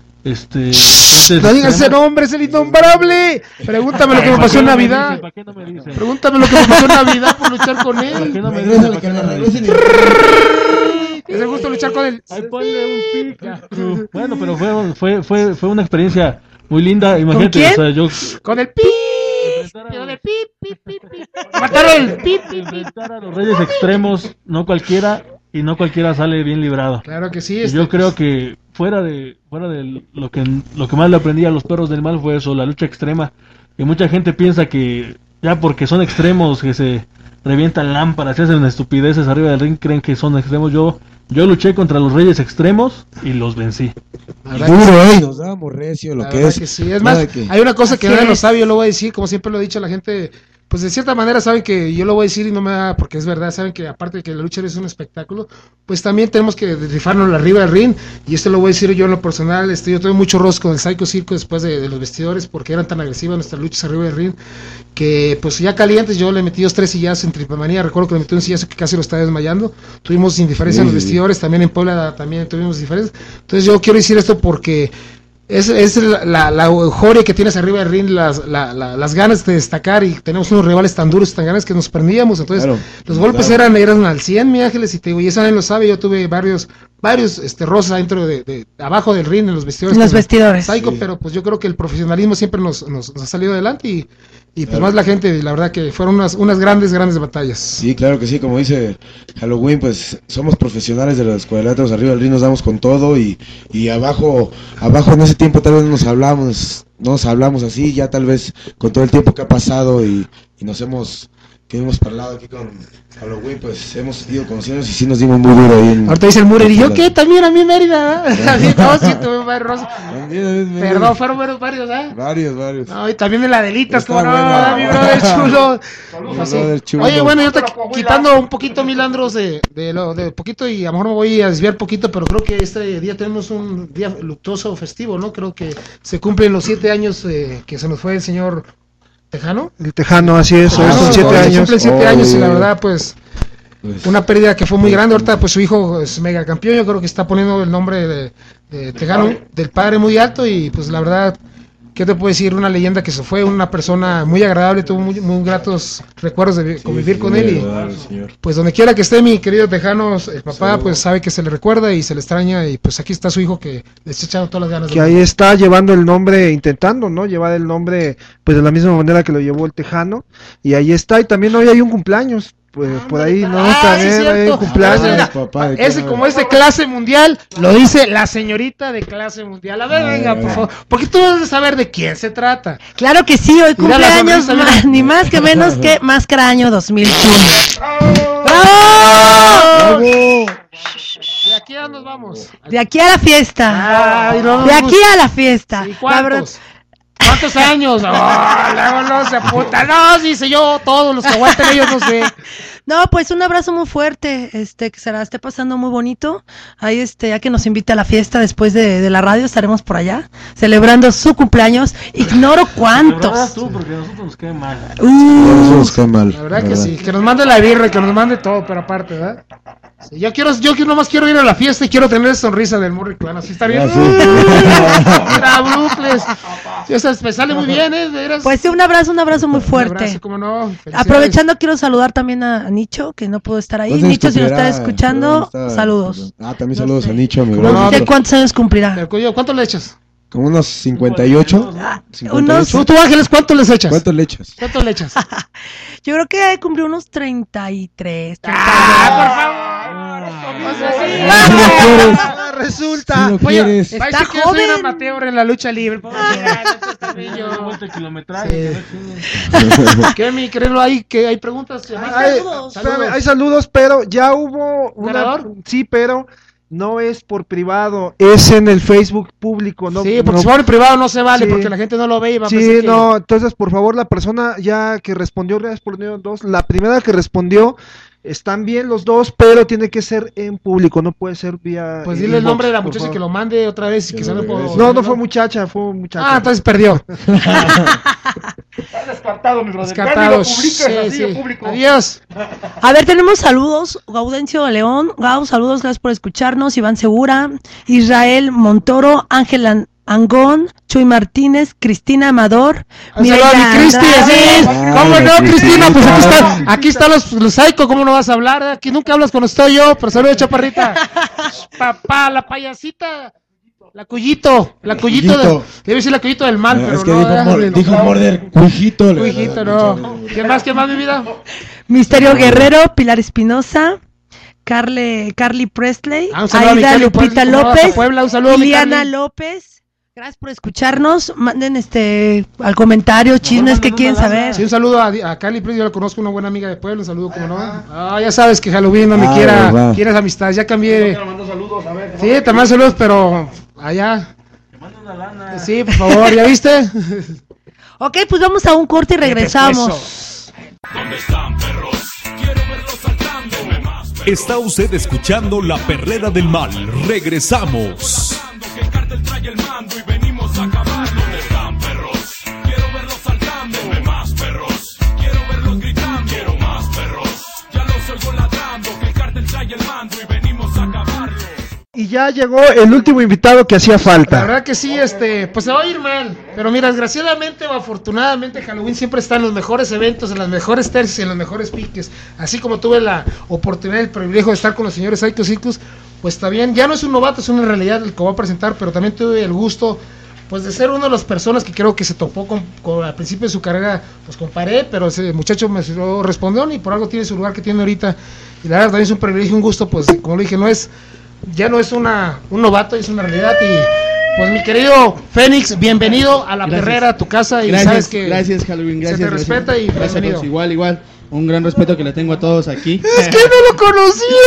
no digas ese nombre, es el innombrable. Pregúntame lo que me pasó en Navidad. ¿Para qué no me dicen? Pregúntame lo que me pasó en Navidad por luchar con él. ¿Para qué no me dicen? Es el gusto luchar con él. Ay, ponle un pica. Bueno, pero fue una experiencia muy linda. Imagínate, ¿Con quién? O sea, yo con el pip. Mataron el pip. Enfrentar a los Reyes Extremos, no cualquiera sale bien librado. Claro que sí. Yo creo que fuera de lo que más le aprendí a los Perros del Mal fue eso, la lucha extrema. Que mucha gente piensa que ya porque son extremos, que se revientan lámparas, se hacen estupideces arriba del ring, creen que son extremos. Yo luché contra los Reyes Extremos y los vencí. Duro, nos dábamos recio lo que es. Que sí. Es más, hay una cosa que nadie lo sabe, yo lo voy a decir, como siempre lo he dicho a la gente. Pues de cierta manera saben que yo lo voy a decir y no me da, porque es verdad, saben que aparte de que la lucha es un espectáculo, pues también tenemos que rifarnos arriba del ring, y esto lo voy a decir yo en lo personal, yo tuve mucho roce con el Psycho Circo después de los vestidores, porque eran tan agresivas nuestras luchas arriba del ring, que pues ya calientes yo le metí 2-3 sillazos en Tripamanía, recuerdo que le metí un sillazo que casi lo estaba desmayando, tuvimos indiferencia en los vestidores, también en Puebla también tuvimos diferencias, entonces yo quiero decir esto porque es la euforia que tienes arriba del ring, las ganas de destacar, y tenemos unos rivales tan duros, tan ganas que nos prendíamos, entonces los golpes eran al 100, mi Ángeles, y te digo, y eso nadie lo sabe, yo tuve varios roces dentro de abajo del ring, en los vestidores. En los vestidores. Psycho, pero pues yo creo que el profesionalismo siempre nos ha salido adelante, y pues más la gente, la verdad que fueron unas grandes batallas. Sí, claro que sí, como dice Halloween, pues somos profesionales de los cuadriláteros, arriba del ring nos damos con todo, y abajo en ese tiempo tal vez no nos hablamos así, ya tal vez con todo el tiempo que ha pasado y que hemos parlado aquí con Halloween, pues hemos ido conociéndonos y sí nos dimos muy duro ahí. Ahorita dice el Murer, ¿y yo qué? También a mí Mérida, Perdón, fueron varios, ¿eh? Varios. No, y también de la Delitas, como no, bueno. mi brother chulo. Brother chulo. Oye, bueno, yo te quitando un poquito milandros de poquito, y a lo mejor me voy a desviar poquito, pero creo que este día tenemos un día luctuoso festivo, ¿no? Creo que se cumplen los 7 años que se nos fue el señor Tejano. El Tejano, así es, hoy son 7 se años. cumplen 7 años, y la verdad, pues una pérdida que fue muy grande. Ahorita pues su hijo es mega campeón, yo creo que está poniendo el nombre de Tejano, del padre, muy alto, y pues la verdad, ¿qué te puedo decir? Una leyenda que se fue, una persona muy agradable, tuvo muy gratos recuerdos de convivir con él, y pues donde quiera que esté mi querido Tejano, el papá pues sabe que se le recuerda y se le extraña, y pues aquí está su hijo que le está echando todas las ganas. Que ahí está llevando el nombre, intentando, ¿no? Llevar el nombre pues de la misma manera que lo llevó el Tejano, y ahí está, y también hoy hay un cumpleaños. Pues por ahí, ¿no? También sí, hay un cumpleaños. Ese como es de clase mundial, lo dice la señorita de clase mundial. A ver, venga, por favor, porque tú debes de saber de quién se trata. Claro que sí, hoy Mira la cumpleaños, sonrisa, ni más que menos que Máscara Año 2001. ¡Bravo! ¿De aquí a dónde nos vamos? De aquí a la fiesta. Ay, no, De aquí a la fiesta. ¿Y La verdad, ¿Cuántos años? Luego no se puta. No, dice yo, todos los que aguanten ellos, no sé. no, pues un abrazo muy fuerte, que se la esté pasando muy bonito. Ahí, ya que nos invite a la fiesta después de la radio, estaremos por allá, celebrando su cumpleaños. Ignoro cuántos. Tú, porque a nosotros nos queda mal. Nos cae mal. La verdad que sí, que nos mande la birra, que nos mande todo, pero aparte, ¿verdad? Sí, yo nomás quiero ir a la fiesta y quiero tener sonrisa del Murray Clan, así está bien. Mira, Brooklyn. Sí, o sea, me sale muy bien, ¿eh? Pues sí, un abrazo muy fuerte. Un abrazo, cómo no. Felicidades. Aprovechando, quiero saludar también a Nicho, que no pudo estar ahí. ¿Cuántos Nicho, si nos cumplirá? está escuchando, saludos. También saludos a Nicho, mi No gran sé cuántos años cumplirá. ¿Cuánto le echas? Como unos 58. Unos... ¿Tú, Ángeles, cuánto les echas? ¿Cuánto le echas? ¿Cuánto le echas? Yo creo que cumplió unos 33. Por favor. Resulta. Si lo quieres. Está Soy joven. un amateur en la lucha libre. ¿Qué, mi querido? ¿Hay preguntas? Hay saludos, pero ya hubo ¿Ganador? Sí, pero no es por privado, es en el Facebook público, ¿no? Sí, porque no, si fuera en privado no se vale, sí. porque la gente no lo ve y va a Sí, pensar que... no, entonces por favor la persona ya que respondió, respondieron dos, la primera que respondió, están bien los dos, pero tiene que ser en público, no puede ser vía... Pues dile el nombre de la por muchacha favor. que lo mande otra vez y que se lo puedo... No fue muchacha, fue muchacha. Ah, entonces perdió. Está descartado, mi brother. Descartado. Ya ni lo publiques así Sí. en público. Adiós. A ver, tenemos saludos. Gaudencio de León. Gau, saludos, gracias por escucharnos. Iván Segura, Israel Montoro, Ángel Angón, Chuy Martínez, Cristina Amador, Saludos a mi Cristi, sí. ¿Cómo no, Cristina? Pues aquí están los psycho, ¿cómo no vas a hablar? Aquí nunca hablas cuando estoy yo, pero saludos, chaparrita. Papá, la payasita. La Cuyito. Debe decir la Cuyito del mal, pero Es que no. dijo Morder, Cujito. Cuyito, no. ¿Quién más, mi vida? Misterio Guerrero, Pilar Espinosa, Carly Presley, Un saludo a mi Aida Carly Lupita Presley, López, Puebla, un saludo a mi Liliana Carly. López. Gracias por escucharnos. Manden al comentario chismes que quieren saber. Sí, un saludo a Cali Presley, yo la conozco, una buena amiga de pueblo, un saludo, como no. Ya sabes que Halloween no me quieres amistad, ya cambié. Sí, te mando saludos, pero allá. Te mando una lana. Sí, por favor, ¿ya viste? Ok, pues vamos a un corte y regresamos. ¿Dónde están, perros? Quiero verlos saltando. Más perros. Está usted escuchando La Perrera del Mal. Regresamos. Que el cártel trae el mando y venimos a acabarlo. ¿Dónde están, perros? Quiero verlos saltando. Más perros. Quiero verlos gritando. Quiero más perros. Ya los oigo ladrando. Que el cártel trae el mando y venimos a acabarlo. Y ya llegó el último invitado que hacía La falta. verdad que sí, pues se va a ir mal. Pero mira, desgraciadamente o afortunadamente, Halloween siempre está en los mejores eventos, en las mejores tercias, en los mejores piques. Así como tuve la oportunidad y el privilegio de estar con los señores Psycho Circus, pues está bien. Ya no es un novato, es una realidad el que voy a presentar, pero también tuve el gusto, pues, de ser una de las personas que creo que se topó al principio de su carrera, pues con pared, pero ese muchacho me lo respondió y por algo tiene su lugar que tiene ahorita. Y la verdad también es un privilegio, un gusto, pues, como lo dije, ya no es un novato, es una realidad. Y pues mi querido Fénix, bienvenido a la perrera, a tu casa, y sabes que gracias Halloween, gracias. se te respeta y gracias a bienvenido. todos, igual, un gran respeto que le tengo a todos aquí. Es que no lo conocía,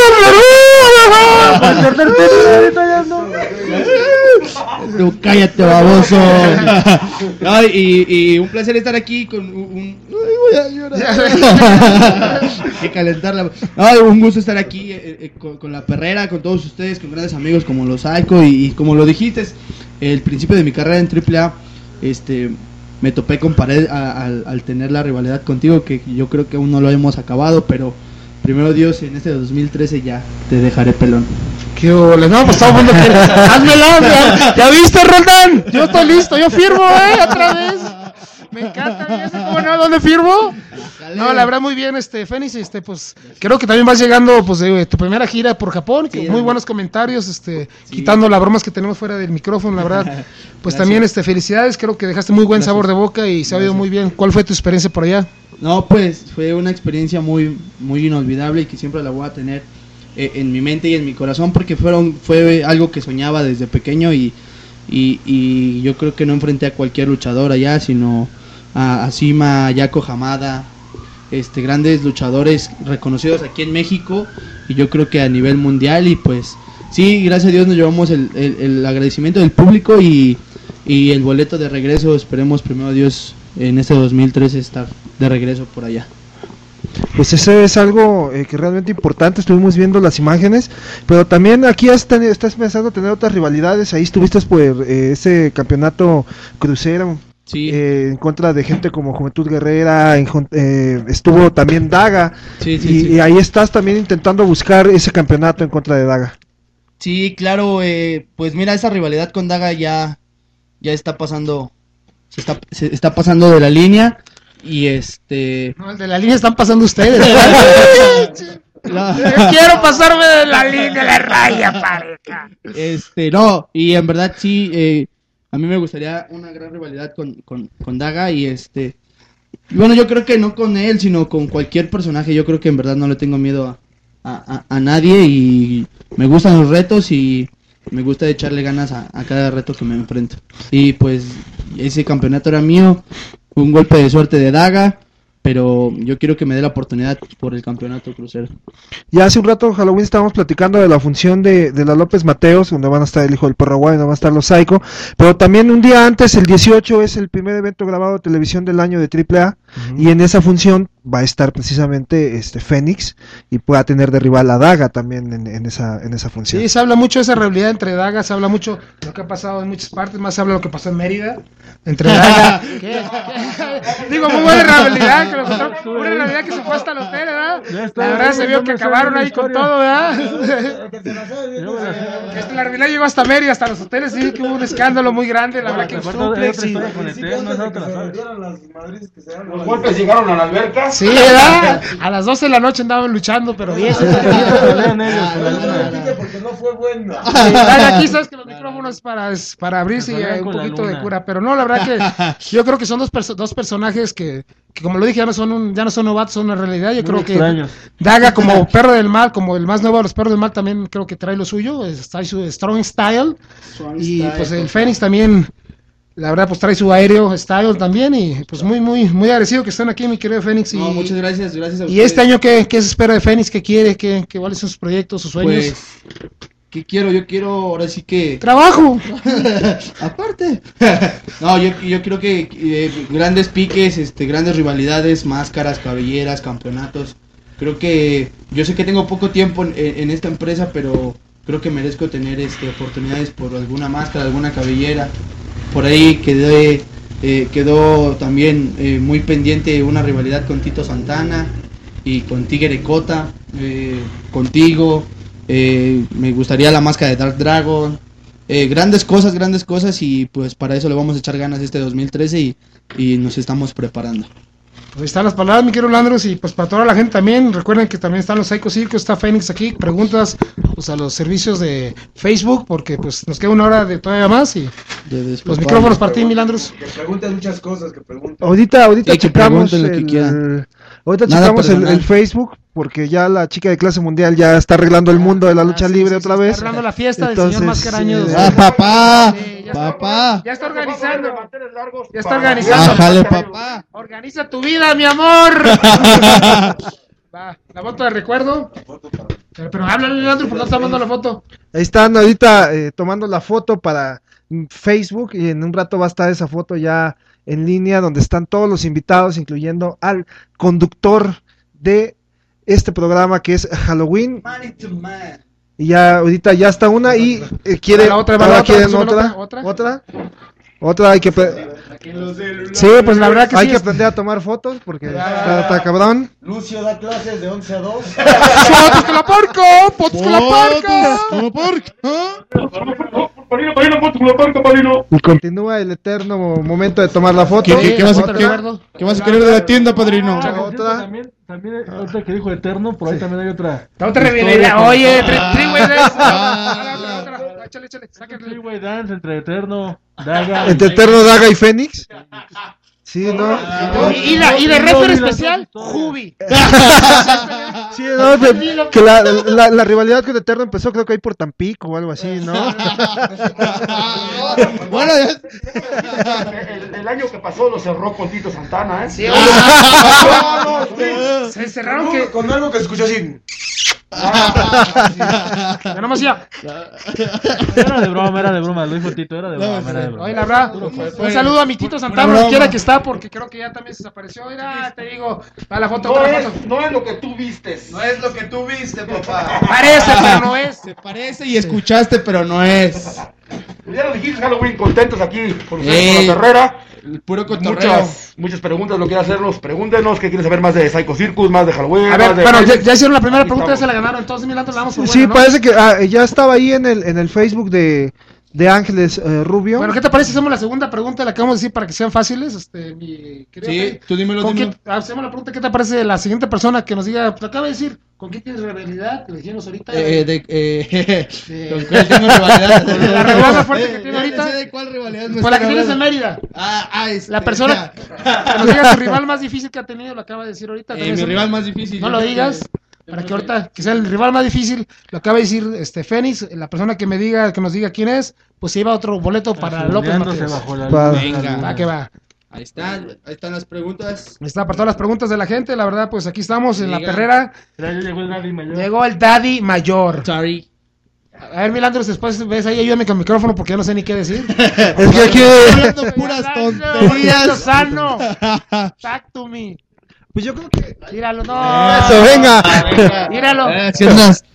Tú cállate, baboso. No, y un placer estar aquí con un... Ay, voy a llorar. Que calentarla. No, un gusto estar aquí con la perrera, con todos ustedes, con grandes amigos como los Psycho, y como lo dijiste, el principio de mi carrera en AAA, me topé con pared al tener la rivalidad contigo, que yo creo que aún no lo hemos acabado, pero primero Dios, en este 2013 ya te dejaré pelón. ¿Qué ole? No, pues todo el mundo quiere. ¡Házmela! ¿Ya viste, Roldán? Yo estoy listo, yo firmo, otra vez. Me encanta, ¿cómo no? ¿Dónde firmo? No, la verdad muy bien, Fénix, pues creo que también vas llegando, pues, de tu primera gira por Japón, sí, muy buenos comentarios, sí. Quitando las bromas que tenemos fuera del micrófono, la verdad, pues gracias. También, felicidades, creo que dejaste muy buen gracias. Sabor de boca y se ha oído muy bien. ¿Cuál fue tu experiencia por allá? No, pues, fue una experiencia muy, muy inolvidable y que siempre la voy a tener en mi mente y en mi corazón, porque fue algo que soñaba desde pequeño y yo creo que no enfrenté a cualquier luchador allá, sino a Sima, a Yako Hamada, grandes luchadores reconocidos aquí en México y yo creo que a nivel mundial. Y pues sí, gracias a Dios nos llevamos el agradecimiento del público y el boleto de regreso. Esperemos primero Dios en este 2013 estar de regreso por allá. Pues eso es algo que realmente importante. Estuvimos viendo las imágenes, pero también aquí estás pensando tener otras rivalidades. Ahí estuviste por ese campeonato crucero. Sí. En contra de gente como Juventud Guerrera, estuvo también Daga, y ahí estás también intentando buscar ese campeonato en contra de Daga. Sí, claro, pues mira, esa rivalidad con Daga ya está pasando, se está pasando de la línea y No, de la línea están pasando ustedes. Yo quiero pasarme de la línea, la raya, pareja. No, y en verdad sí, a mí me gustaría una gran rivalidad con Daga y bueno, yo creo que no con él, sino con cualquier personaje. Yo creo que en verdad no le tengo miedo a nadie y me gustan los retos y me gusta echarle ganas a cada reto que me enfrento. Y pues ese campeonato era mío, un golpe de suerte de Daga, pero yo quiero que me dé la oportunidad por el campeonato crucero. Ya hace un rato, Halloween, estábamos platicando de la función de la López Mateos, donde van a estar el Hijo del Perro Guay, donde van a estar los Psycho, pero también un día antes, el 18, es el primer evento grabado de televisión del año de AAA, y en esa función va a estar precisamente Fénix, y pueda tener de rival a Daga también en esa función. Sí, se habla mucho de esa rivalidad entre Daga, se habla mucho de lo que ha pasado en muchas partes, más se habla de lo que pasó en Mérida, entre Daga. ¿Qué? Digo, muy buena rivalidad, una rivalidad que se fue hasta el hotel, ¿verdad? La verdad se vio que acabaron ahí con todo, ¿verdad? La rivalidad llegó hasta Mérida, hasta los hoteles, sí, que hubo un escándalo muy grande, la verdad que los golpes llegaron a la alberca. Sí, ¿verdad? A las 12 de la noche andaban luchando, pero bien. Porque no fue bueno. Aquí sabes que los micrófonos es para abrirse y un poquito de cura, pero no, la verdad que yo creo que son dos personajes que como lo dije, ya no son novatos, son una realidad. Yo creo que Daga, como perro del mal, como el más nuevo de los perros del mal, también creo que trae lo suyo, trae su strong style, pues el Fénix también, la verdad, pues trae su aéreo style también, y pues muy muy muy agradecido que estén aquí, mi querido Fénix. No, muchas gracias a ustedes. Y este año, ¿qué se espera de Fénix? ¿Qué quiere? ¿Cuáles son sus proyectos, sus sueños? Pues, ¿qué quiero? Yo quiero ahora sí que... ¡Trabajo! Aparte. No, yo creo que grandes piques, grandes rivalidades, máscaras, cabelleras, campeonatos. Creo que... Yo sé que tengo poco tiempo en esta empresa, pero creo que merezco tener oportunidades por alguna máscara, alguna cabellera. Por ahí quedó también muy pendiente una rivalidad con Tito Santana y con Tigre Cota, contigo. Me gustaría la máscara de Dark Dragon, grandes cosas, y pues para eso le vamos a echar ganas este 2013 y nos estamos preparando. Pues ahí están las palabras, mi querido Landros, y pues para toda la gente también, recuerden que también están los Psycho Circus, está Fénix aquí, preguntas pues a los servicios de Facebook, porque pues nos queda una hora de todavía más, y los micrófonos para ti, mi Landros. Que pregunten muchas cosas, que pregunten. Ahorita checamos el Facebook, porque ya la chica de Clase Mundial ya está arreglando el mundo de la lucha libre otra vez. Está arreglando la fiesta del señor Mascaraño. Papá, ya está organizando. Ya está organizando. Bájale, papá. Organiza tu vida, mi amor. Va, la foto de recuerdo. Pero háblale, Leandro, porque no está tomando la foto. Ahí están ahorita tomando la foto para Facebook, y en un rato va a estar esa foto ya en línea, donde están todos los invitados, incluyendo al conductor de este programa, que es Halloween. Y ya ahorita ya está una, y quiere otra. Otra hay que... Sí, pues la verdad que hay sí. que aprender a tomar fotos porque está cabrón. Lucio da clases de 11 a 2. ¡Fotos con la porco! ¡Fotos con la porco! Y continúa el eterno momento de tomar la foto. ¿Qué vas Otra. a querer de la tienda, padrino? Otra. También otra que dijo Eterno, por ahí también hay otra. Otra revelación. Oye, Triway Dance. Échale, sáquenle. Triway Dance entre Eterno, Daga. Entre Eterno, Daga y Fénix. Sí, ¿no? Y de refer especial, Jubi. Sí, ¿no? Que la rivalidad con Eterno empezó creo que ahí por Tampico o algo así, ¿no? Bueno, El año que pasó lo cerró con Tito Santana, ¿eh? Sí, se cerraron que... Con algo que se escuchó así. Ya nomás ya. Era de broma, lo dijo Tito, era de broma. Oye, la verdad, un saludo a mi Tito Santana, donde quiera que está, porque creo que ya también se desapareció. Mira, te digo, para la foto, No es lo que tú vistes. no es lo que tú viste, papá. Parece, pero no es. Se parece y escuchaste, pero no es. Ya lo dijiste, Halloween, contentos aquí con ustedes, con la carrera. El puro cotorreo. Muchas preguntas, lo quieren hacernos, pregúntenos, ¿qué quieren saber más de Psycho Circus, más de Halloween? A ver, más de bueno, Halloween? ya hicieron la primera pregunta, ya se la ganaron, entonces Milano la damos por Sí, buena, ¿no? parece que ya estaba ahí en el Facebook de Ángeles Rubio. Bueno, ¿qué te parece? Hacemos la segunda pregunta, la acabamos de decir para que sean fáciles. Mi querido Sí, Fede. tú dímelo. Hacemos la pregunta, ¿qué te parece de la siguiente persona que nos diga, te acaba de decir, ¿con qué tienes rivalidad? Le dijimos ahorita. ¿Con cuál tengo rivalidad? La rivalidad más fuerte que tiene ahorita. ¿De cuál rivalidad me Pues la que están tienes en hablando? Mérida. Es La persona que nos diga su rival más difícil que ha tenido, lo acaba de decir ahorita. mi rival más difícil. No lo digas, para que ahorita, que sea el rival más difícil, lo acaba de decir Fénix, la persona que nos diga quién es, pues se lleva otro boleto para López Mateos. Bajo la Va. Venga. Va que va. Ahí están las preguntas. Está para todas las preguntas de la gente, la verdad, pues aquí estamos en la Diga. perrera. Ya llegó el Daddy Mayor. Llegó el Daddy Mayor. Sorry. A ver, Milandros, después ves ahí, ayúdame con el micrófono porque ya no sé ni qué decir. Es que aquí... Hablando puras tonterías. Sano. Talk to me. Pues yo creo que... Tíralo, no. Eso, venga. Tíralo. ¿Qué andas?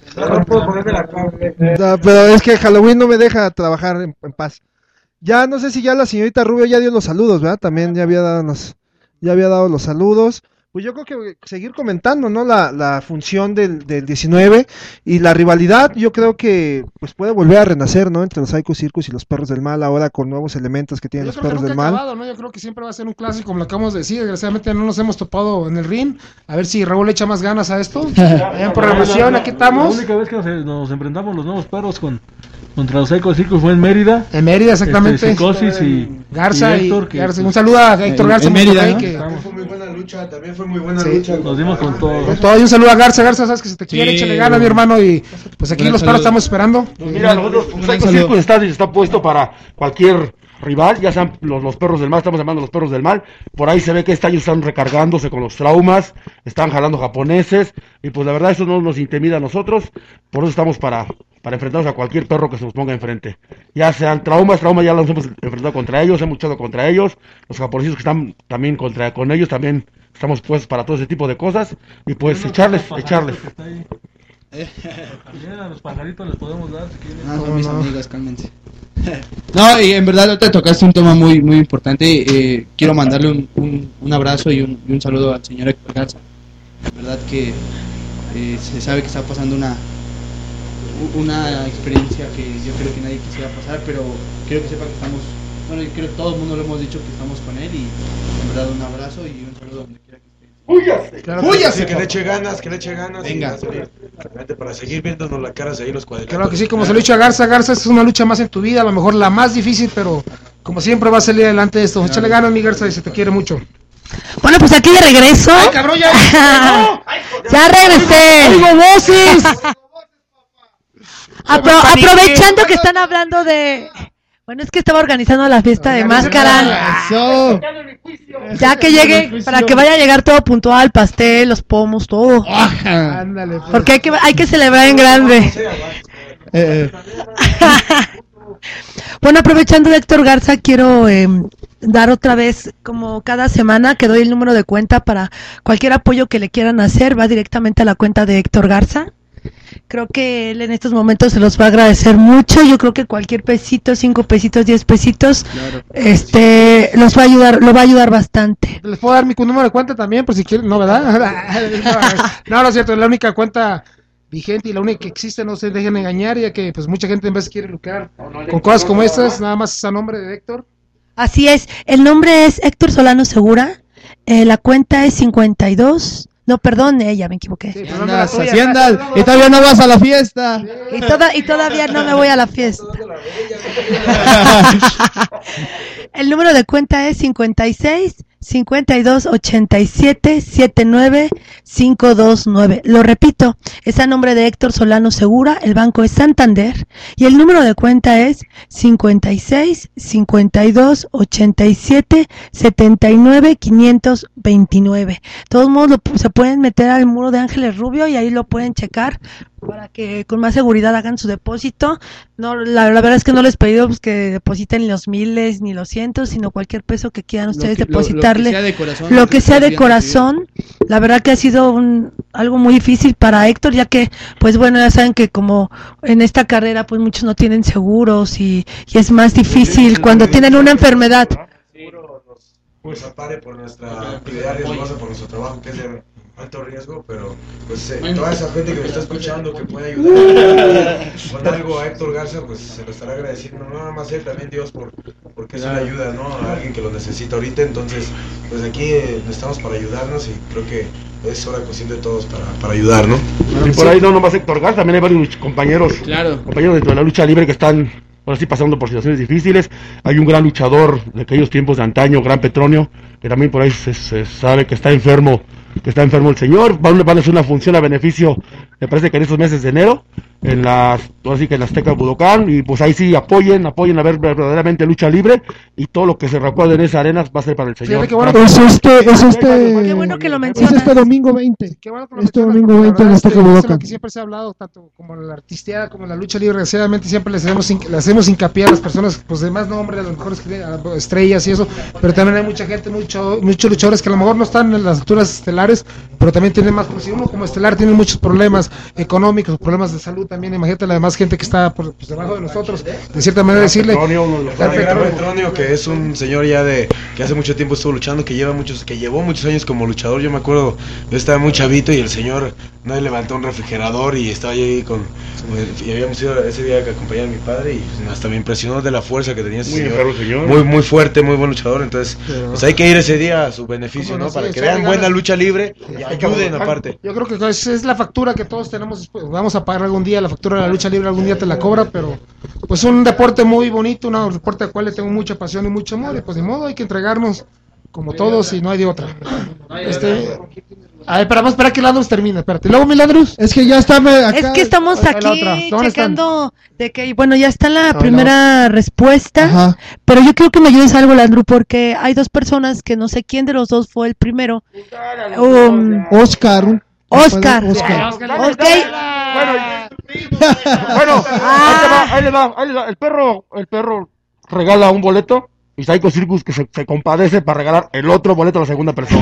No, pero es que Halloween no me deja trabajar en paz. Ya no sé si ya la señorita Rubio ya dio los saludos, ¿verdad? También ya había dado los saludos. Pues yo creo que seguir comentando, ¿no? La función del 19 y la rivalidad, yo creo que pues puede volver a renacer, ¿no? Entre los Psycho Circus y los Perros del Mal, ahora con nuevos elementos que tienen Yo los creo que Perros nunca del ha Mal. acabado, ¿no? Yo creo que siempre va a ser un clásico, como lo acabamos de decir. Desgraciadamente no nos hemos topado en el ring. A ver si Raúl le echa más ganas a esto. En programación, aquí La estamos. única vez que nos enfrentamos los nuevos perros contra los Psycho Circus fue en Mérida. En Mérida, exactamente. Psicosis y Garza y Héctor, que, Garza. pues, Un saludo a Héctor Garza. en Mérida, Monterrey, ¿no? que- Fue muy buena lucha, también fue muy buena Sí. lucha. nos dimos con todo. Con todo, y un saludo a Garza. Garza, sabes que se te quiere, Sí, échale ganas, mi hermano. Y pues aquí Gran los perros saludo. estamos esperando. Mira, nosotros, Psycho Circus está puesto para cualquier rival, ya sean los perros del mal, estamos llamando los perros del mal. Por ahí se ve que este año están recargándose con los traumas, están jalando japoneses, y pues la verdad eso no nos intimida a nosotros, por eso estamos para enfrentarnos a cualquier perro que se nos ponga enfrente. Ya sean traumas ya los hemos enfrentado contra ellos, hemos luchado contra ellos, los japoneses que están también con ellos, también estamos puestos para todo ese tipo de cosas, y pues echarles. A los pajaritos les podemos dar si quieren. Son mis amigos, cálmense. No, y en verdad te tocaste un tema muy muy importante. Quiero mandarle un abrazo y un saludo al señor Héctor Garza. En verdad que se sabe que está pasando una experiencia que yo creo que nadie quisiera pasar, pero quiero que sepa que estamos, bueno, yo creo que todo el mundo lo hemos dicho que estamos con él, y en verdad un abrazo y un saludo donde quiera que esté. Claro, Sí, que le eche ganas, Venga. y va a salir realmente para seguir viéndonos la cara ahí los cuadritos. Claro que sí, como se lo he dicho a Garza. Garza es una lucha más en tu vida, a lo mejor la más difícil, pero como siempre va a salir adelante de esto. Échale ganas, mi Garza, y se te quiere mucho. Bueno, pues aquí de regreso. ¡Ay, cabrón, ya! Ya regresé. ¡Oigo voces! Aprovechando que están hablando de... Bueno, es que estaba organizando la fiesta de máscara. ¡Eso! Ya que llegue, para que vaya a llegar todo puntual, pastel, los pomos, todo. Ándale, pues. Porque hay que celebrar en grande. Bueno, aprovechando de Héctor Garza, quiero dar otra vez, como cada semana, que doy el número de cuenta para cualquier apoyo que le quieran hacer, va directamente a la cuenta de Héctor Garza. Creo que él en estos momentos se los va a agradecer mucho. Yo creo que cualquier pesito, 5 pesitos, 10 pesitos, los va a ayudar, lo va a ayudar bastante. ¿Les puedo dar mi número de cuenta también, por si quieren? No, ¿verdad? No es cierto, es la única cuenta vigente y la única que existe, no se dejen engañar, ya que pues mucha gente en vez quiere lucrar con cosas como estas, nada más es a nombre de Héctor. Así es, el nombre es Héctor Solano Segura, la cuenta es 52... No, perdón, ya me equivoqué. Sí, así andas, y todavía no vas a la fiesta. Y todavía no me voy a la fiesta. El número de cuenta es 56 52 87 79 529. Lo repito, es a nombre de Héctor Solano Segura, el banco es Santander y el número de cuenta es 56 52 87 79 529. Todos modos se pueden meter al muro de Ángeles Rubio y ahí lo pueden checar para que con más seguridad hagan su depósito. No, la verdad es que no les pedí que depositen ni los miles ni los cientos, sino cualquier peso que quieran ustedes depositarle. Lo que sea de corazón. La verdad que ha sido algo muy difícil para Héctor, ya que, pues bueno, ya saben que como en esta carrera, pues muchos no tienen seguros y es más difícil cuando tienen una enfermedad. Pues apare por nuestra actividad riesgosa, por nuestro trabajo que es de alto riesgo, pero pues toda esa gente que me está escuchando que puede ayudar con algo a Héctor Garza, pues se lo estará agradeciendo, no nada más él, también Dios porque es una ayuda, ¿no? A alguien que lo necesita ahorita, entonces pues aquí estamos para ayudarnos y creo que es hora consciente de todos para ayudar, ¿no? Y por ahí no nomás Héctor Garza, también hay varios compañeros dentro de la lucha libre que están ahora sí pasando por situaciones difíciles. Hay un gran luchador de aquellos tiempos de antaño, Gran Petronio, que también por ahí se sabe que está enfermo el señor. Van a hacer una función a beneficio, me parece que en estos meses de enero, ahora sí que en Azteca Budokan, y pues ahí sí apoyen a ver verdaderamente lucha libre, y todo lo que se recuerde en esa arena va a ser para el señor. Qué bueno, qué bueno que lo mencionas. Es este domingo 20. Qué bueno que lo este domingo 20 en Azteca Budokan. Que siempre se ha hablado, tanto como la artisteada como la lucha libre, desgraciadamente siempre le hacemos hincapié a las personas pues de más nombre, a las mejores estrellas y eso, pero también hay mucha gente, muchos luchadores que a lo mejor no están en las alturas estelares, pero también tienen más, pues si uno como estelar tiene muchos problemas económicos, problemas de salud también, imagínate la demás gente que está pues, debajo de nosotros, de cierta manera decirle Gran Petronio, que es un señor ya que hace mucho tiempo estuvo luchando, que llevó muchos años como luchador. Yo me acuerdo, yo estaba muy chavito y el señor nadie levantó un refrigerador y estaba ahí y habíamos ido ese día que acompañaba a mi padre y hasta me impresionó de la fuerza que tenía ese señor. Muy fuerte, muy buen luchador, entonces pues hay que ir ese día a su beneficio, ¿no? Para que vean buena lucha libre y ayuden aparte. Yo creo que es la factura que todos tenemos, vamos a pagar algún día la factura de la lucha libre, algún día te la cobra, pero pues un deporte muy bonito, un deporte al cual le tengo mucha pasión y mucho amor, y pues de modo hay que entregarnos como todos y no hay de otra. A ver, pero vamos a esperar que Landrus termine, espérate. Luego, Landrus. Es que ya está acá. Es que estamos aquí checando de que, bueno, ya está la primera respuesta. Ajá. Pero yo creo que me ayudes algo, Landru, porque hay dos personas que no sé quién de los dos fue el primero. Oscar. Ok. Bueno, ahí le va. El perro regala un boleto. Y Psycho Circus que se compadece para regalar el otro boleto a la segunda persona.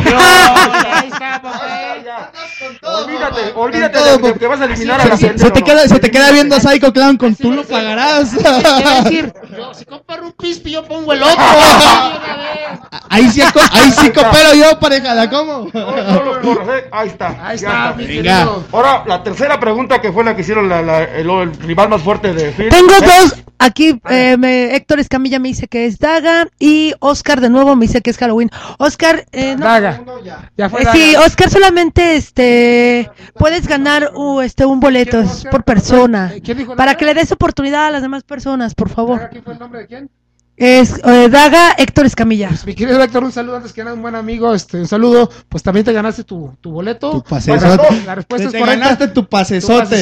Olvídate de que vas a eliminar a la gente. Se te queda viendo Psycho Clown con tú lo pagarás. Decir, si compro un pispi yo pongo el otro. Ahí sí coopero yo, pareja, ¿cómo? Ahí está. Venga. Ahora, la tercera pregunta que fue la que hicieron el rival más fuerte de Phil. Tengo dos. Aquí Héctor Escamilla me dice que es Daga y Oscar de nuevo me dice que es Halloween. Oscar, no. Daga. Ya fue Daga. Sí, Oscar solamente puedes ganar un boleto por persona. ¿Quién dijo para que le des oportunidad a las demás personas, por favor. ¿Quién fue el nombre de quién? Es Daga Héctor Escamilla. Pues, mi querido Héctor, un saludo antes que nada, un buen amigo, un saludo, pues también te ganaste tu boleto. Tu pasesote. La respuesta te es correcta. Ganaste tu pasesote.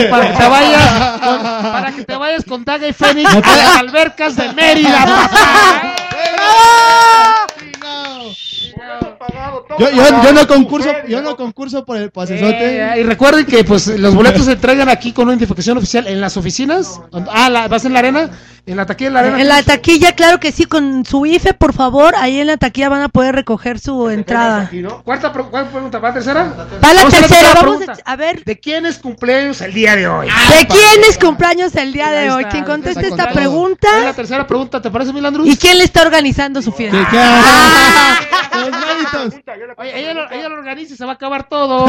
Para que te vayas con Daga y Fénix a las albercas de Mérida, papá. Yo no concurso por el pasesote. Y recuerden que pues los boletos se entregan aquí con una identificación oficial en las oficinas. ¿Vas en la arena? En la taquilla de la arena. En la taquilla, claro que sí, con su IFE, por favor, ahí en la taquilla van a poder recoger su entrada. ¿Cuál pregunta? ¿Va la tercera? Va la tercera, vamos pregunta. a ver. ¿De quién es cumpleaños el día de hoy? ¿De quién es cumpleaños el día de hoy? ¿Quién conteste esta pregunta? Es la tercera pregunta, ¿te parece, Milandrus? ¿Y quién le está organizando su fiesta? Los méritos. Oye, ella lo organiza y se va a acabar todo.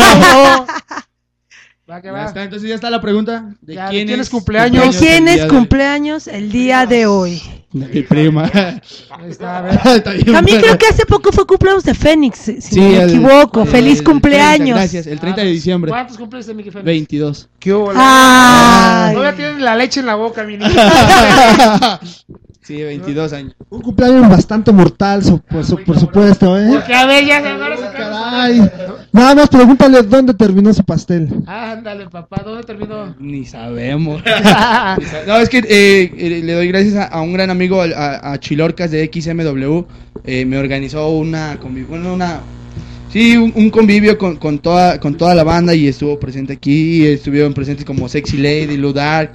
Va que va. Ya está, entonces ya está la pregunta. ¿De quién es cumpleaños? ¿De quién es cumpleaños el día de hoy? De mi prima. Ahí está, a ver. También creo que hace poco fue cumpleaños de Fénix, si no me equivoco. ¡Feliz cumpleaños! Gracias, el 30 de diciembre. ¿Cuántos cumples de Mickey Fénix? 22. ¿Qué hubo? Todavía tienen la leche en la boca, mi niño. Sí, 22 años. Un cumpleaños bastante mortal, por supuesto, ¿eh? Porque a ver, ya se Caray. Nada más pregúntale dónde terminó su pastel. Ándale, papá, ¿dónde terminó? Ni sabemos. No, es que le doy gracias a un gran amigo, a Chilorcas de XMW. Me organizó un convivio con toda la banda y estuvo presente aquí. Estuvieron presentes como Sexy Lady, Lou Dark,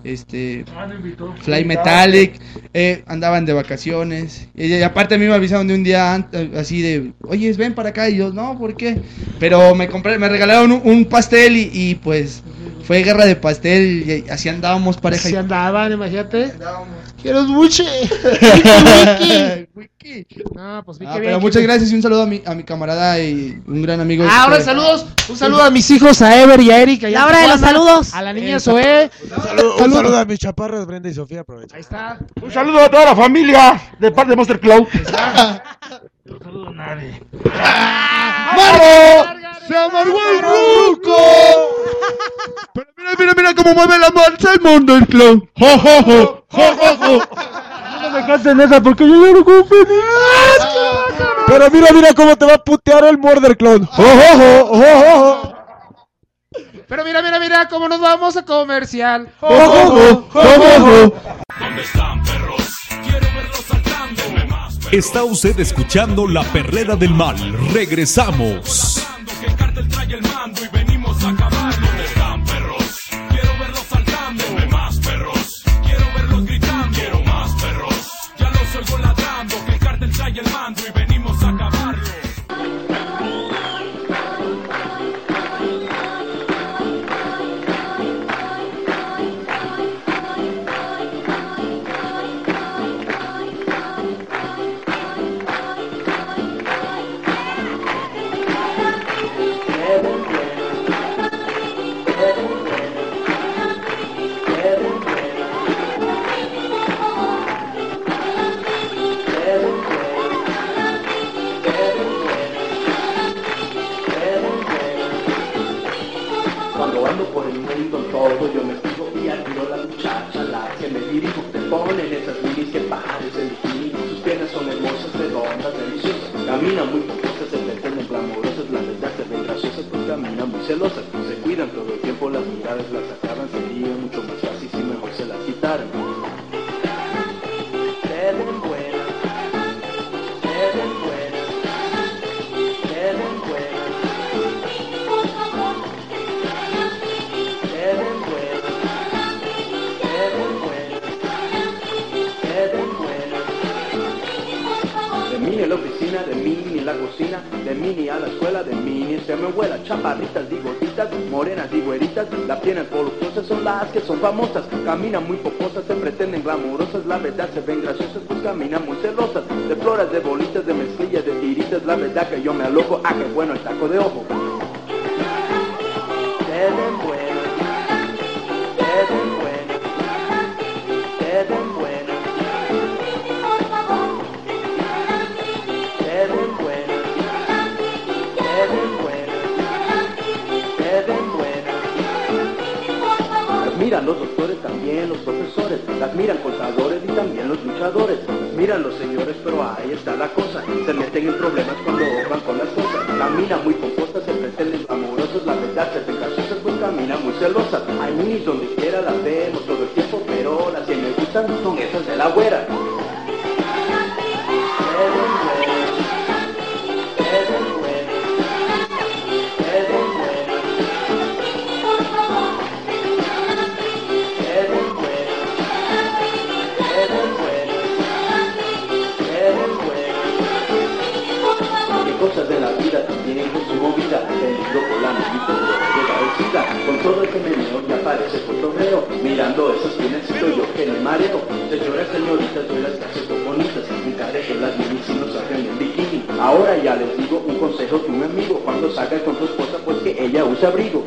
Fly Metallic, andaban de vacaciones y aparte a mí me avisaron de un día así de, oye, ven para acá, y yo, no, ¿por qué? Pero me regalaron un pastel y pues fue guerra de pastel y así andábamos pareja. Así andaban, imagínate. Quiero mucho. Wiki. No, pues bien. Pero muchas gracias y un saludo a mi camarada y un gran amigo. Ahora saludos, un saludo a mis hijos, a Ever y a Eric. La hora de los saludos. A la niña Zoé. Un saludo a mis chaparras, Brenda y Sofía, aprovecha. Ahí está. Un saludo a toda la familia de parte de Monster Cloud. No saludo a nadie. ¡Maro! ¡Se amargó el ruco! Pero mira cómo mueve la marcha el Monster Cloud. ¡Jo, jo, jo! ¡Jo, jo, jo! No me canten esa porque yo ya no confío. Pero mira cómo te va a putear el Murder Clown. Pero mira cómo nos vamos a comercial. ¿Dónde están, perros? Quiero verlos saltando. Más perros. Está usted escuchando La Perrera del Mal. Regresamos. Que el cártel trae el mando y venimos a acabarlo. ¿Dónde están, perros? Quiero verlos saltando. Más perros. Quiero verlos gritando. Quiero más perros. Ya los oigo ladrando. Que el cártel trae el mando y venimos a acabarlo. Cuando ando por el mundo todo yo me fijo y admiro a la muchacha a la que me dirijo. Te ponen esas minis que parecen bikini. Sus piernas son hermosas, redondas, deliciosas. Caminan muy pocosas, se pretenden glamorosas. La verdad se ven graciosas, pues caminan muy celosas. Se cuidan todo el tiempo, las miradas las acaban. Sería mucho más fácil si mejor se las quitaran. Se ven buenas, se ven buenas, se ven buenas. En la oficina, de mini en la cocina, de mini a la escuela, de mini se me vuela. Chaparritas y gorditas, morenas y güeritas, las piernas voluptuosas son las que son famosas. Caminan muy poposas, se pretenden glamurosas, la verdad se ven graciosas, pues caminan muy celosas. De floras, de bolitas, de mezclillas, de tiritas, la verdad que yo me aloco, qué bueno el taco de ojo. Se ven buenas, se ven buenas, se ven buenas. Miran los doctores, también los profesores, las miran contadores y también los luchadores. Miran los señores, pero ahí está la cosa, se meten en problemas cuando van con las cosas. Caminan muy compostas, se pretenden amorosos, la verdad se ven graciosas, pues caminan muy celosas. Hay minis donde quiera, las vemos todo el tiempo, pero las que me gustan son esas de la güera. Se ven buenas, se les digo un consejo de un amigo. Cuando salgas con tu esposa, pues que ella use abrigo.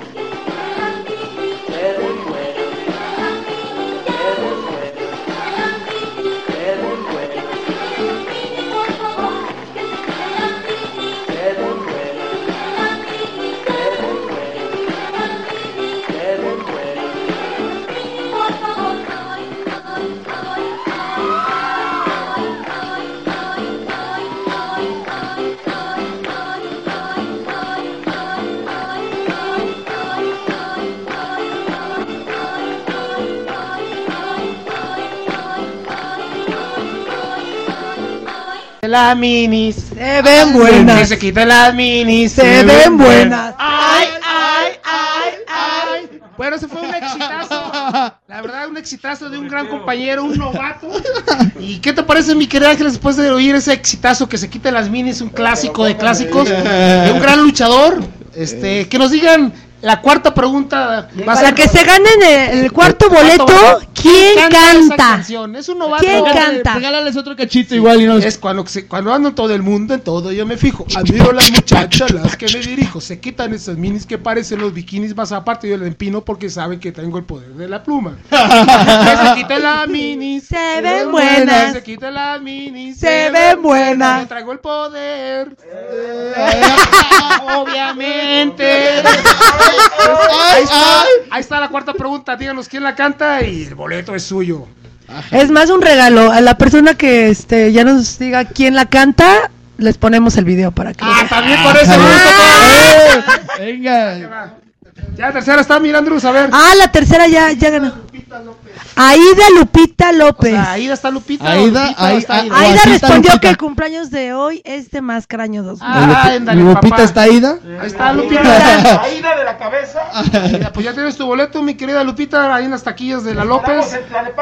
Las minis se ven buenas. Que se quiten las minis Se ven buenas. Ay. Bueno, ese fue un exitazo. La verdad, un exitazo de un gran compañero, un novato. ¿Y qué te parece, mi querida Ángeles, después de oír ese exitazo que se quite las minis, un clásico de clásicos, de un gran luchador? Que nos digan la cuarta pregunta. Para que se ganen el cuarto boleto, ¿quién canta? Es un novato. ¿Quién canta? Regálales otro cachito igual y no. Es cuando ando en todo el mundo, en todo yo me fijo. Admiro las muchachas, las que me dirijo. Se quitan esas minis que parecen los bikinis, más aparte yo le empino porque saben que tengo el poder de la pluma. Que se quiten las minis, se ven buenas. Se quiten las minis, se ven buenas. Yo traigo el poder. Obviamente. Ahí está la cuarta pregunta. Díganos quién la canta y el boleto es suyo. Es más un regalo. A la persona que ya nos diga quién la canta, les ponemos el video para que. También con ese gusto. Venga. Ya la tercera está mirando, a ver. La tercera ya ganó. Aida Lupita López. O sea, Aida está Lupita. Aida respondió que el cumpleaños de hoy es de Máscara Año 2000. ¿Lupita está Aida? Ahí está Lupita. Aida de la cabeza. Aida, pues ya tienes tu boleto, mi querida Lupita, ahí en las taquillas de la López.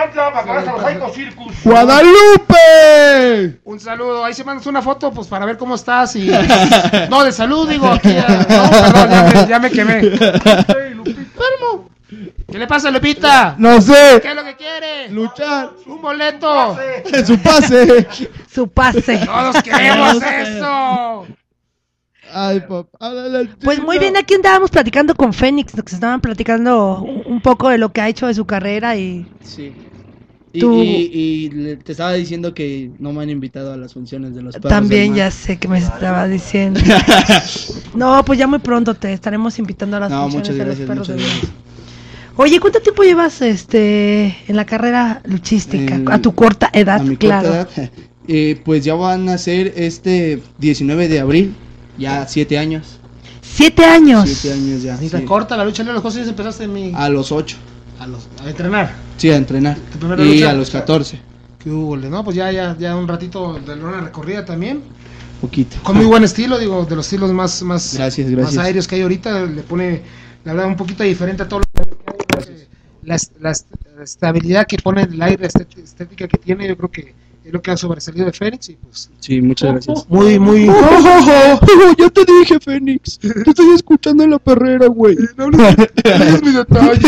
¡Guadalupe! Un saludo, ahí se mandas una foto pues para ver cómo estás y no, de salud digo aquí. No, perdón, ya me quemé. Enfermo. ¿Qué le pasa, Lupita? No sé. ¿Qué es lo que quiere? Luchar. Un boleto. Su pase. Su pase. Todos queremos eso. Ay, papá. Pues muy bien, aquí andábamos platicando con Fénix, que se estaban platicando un poco de lo que ha hecho de su carrera y... Sí. Tú... Y te estaba diciendo que no me han invitado a las funciones de los perros. También ya sé que me estaba diciendo. No, pues ya muy pronto te estaremos invitando a las funciones de los perros del mal. Oye, ¿cuánto tiempo llevas en la carrera luchística? A tu corta edad, claro. Corta edad, pues ya van a ser 19 de abril, ya 7 años. 7 años. 7 años ya. ¿Y te corta la lucha libre? ¿A los cuántos años empezaste A los 8. A entrenar. Sí, a entrenar. ¿Tu primera y lucha? a los 14. ¿Qué hubo? No, pues ya un ratito de una recorrida también. Poquito. Con muy buen estilo, digo, de los estilos más gracias. más aéreos que hay ahorita, le pone, la verdad, un poquito diferente a todo lo que hay. La estabilidad que pone el aire, estética que tiene, yo creo que es lo que ha sobresalido de Fénix y pues... Sí, muchas gracias. Muy... Ya te dije, Fénix. Te estoy escuchando en la perrera, güey. No es mi detalle.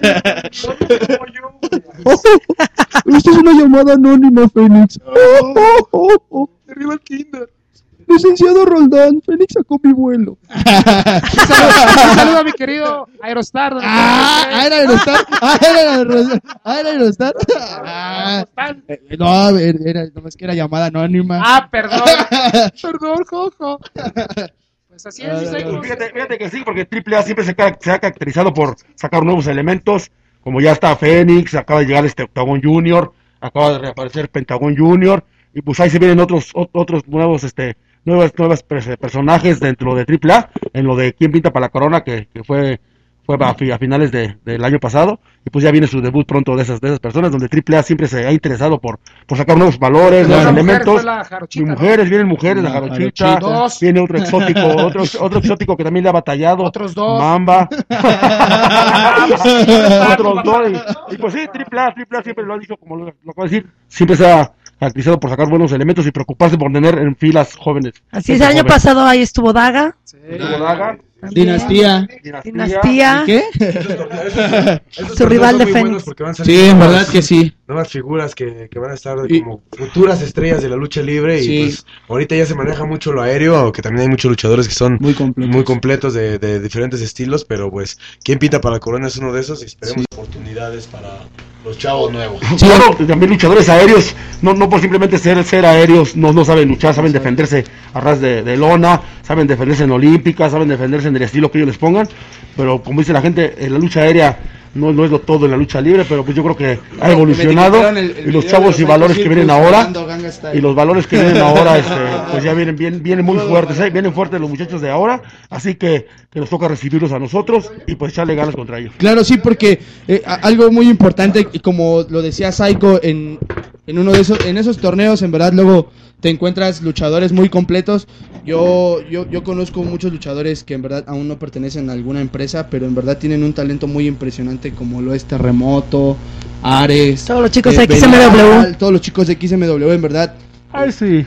Esta es una llamada anónima, Fénix. Arriba el kinder. Licenciado Roldán, Fénix sacó mi vuelo. Un saludo a mi querido Aerostar. ¿Era Aerostar? ¿Era Aerostar? No, nomás que era llamada anónima. Perdón. Perdón, Jojo. Pues así es. Fíjate que sí, porque AAA siempre se ha caracterizado por sacar nuevos elementos, como ya está Fénix, acaba de llegar Octagon Junior, acaba de reaparecer Pentagon Junior, y pues ahí se vienen otros nuevos nuevas personajes dentro de AAA, en lo de quién pinta para la corona, que fue a finales del año pasado, y pues ya viene su debut pronto de esas personas, donde AAA siempre se ha interesado por sacar nuevos valores, nuevos elementos, y mujeres, vienen mujeres, la jarochita, viene otro exótico que también le ha batallado, otros dos, Mamba, otros dos, y pues sí, AAA siempre lo ha dicho, como lo acabo de decir, siempre se ha caracterizado por sacar buenos elementos y preocuparse por tener en filas jóvenes. Así es, el año pasado ahí estuvo Daga. Sí. Estuvo Daga. Dinastía. Dinastía. ¿Qué? Su rival de Fénix. Sí, en verdad que sí. Nuevas figuras que van a estar como futuras estrellas de la lucha libre. Y pues ahorita ya se maneja mucho lo aéreo, aunque también hay muchos luchadores que son muy completos de diferentes estilos. Pero pues, ¿quién pinta para la corona? Es uno de esos y esperemos oportunidades para los chavos nuevos. Sí, claro, también luchadores aéreos, no por simplemente ser aéreos, no saben luchar, saben defenderse a ras de lona, saben defenderse en olímpicas, saben defenderse en el estilo que ellos les pongan, pero como dice la gente, la lucha aérea no es lo todo en la lucha libre, pero pues yo creo que ha evolucionado y los chavos y valores que vienen ahora y los valores que vienen ahora pues ya vienen muy fuertes, vienen fuertes los muchachos de ahora, así que nos toca recibirlos a nosotros y pues echarle ganas contra ellos. Claro, sí, porque algo muy importante, y como lo decía Psycho en uno de esos torneos, en verdad luego te encuentras luchadores muy completos. Yo conozco muchos luchadores que en verdad aún no pertenecen a alguna empresa, pero en verdad tienen un talento muy impresionante, como lo es Terremoto, Ares, todos los chicos de XMW. Todos los chicos de XMW, en verdad. Ay sí.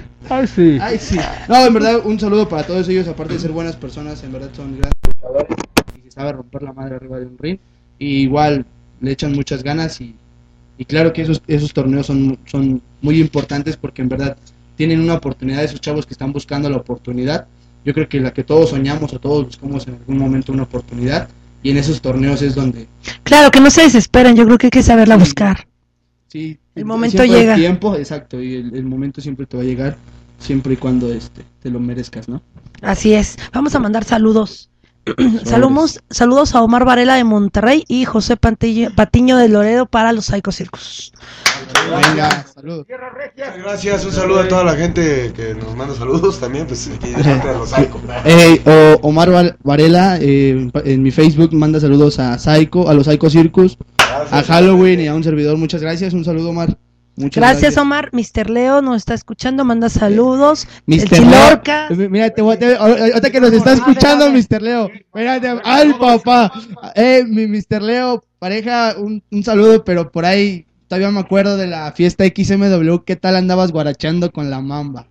No, en verdad, un saludo para todos ellos, aparte de ser buenas personas, en verdad son grandes luchadores y se sabe romper la madre arriba de un ring. Y igual le echan muchas ganas y claro que esos torneos son muy importantes porque en verdad tienen una oportunidad, esos chavos que están buscando la oportunidad. Yo creo que la que todos soñamos o todos buscamos en algún momento una oportunidad, y en esos torneos es donde... Claro, que no se desesperen, yo creo que hay que saberla buscar. Sí, el momento llega. El tiempo, exacto, y el momento siempre te va a llegar, siempre y cuando te lo merezcas, ¿no? Así es. Vamos a mandar saludos. Saludos a Omar Varela de Monterrey y José Patiño de Loredo para los Psycho Circus. Venga, saludos. Gracias, un saludo a toda la gente que nos manda saludos también, pues aquí de parte de los Psycho. Omar Varela en mi Facebook manda saludos a Psycho, a los Psycho Circus, a Halloween y a un servidor. Muchas gracias, un saludo, Omar. Muchas gracias, Omar. Mr. Leo nos está escuchando, manda saludos. Mr. Chilorca. Mira, ahorita que nos está escuchando, Mr. Leo. Mírate, ay, papá. Mi Mr. Leo, pareja, un saludo, pero por ahí todavía me acuerdo de la fiesta XMW. ¿Qué tal andabas guarachando con la Mamba?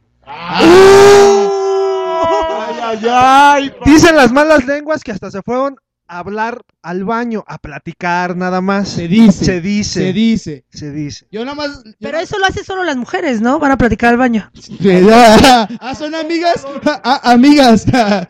Ay. Dicen las malas lenguas que hasta se fueron a hablar al baño, a platicar nada más. Se dice. Yo nada más. Pero eso lo hacen solo las mujeres, ¿no? Van a platicar al baño. ¿Son amigas? Amigas.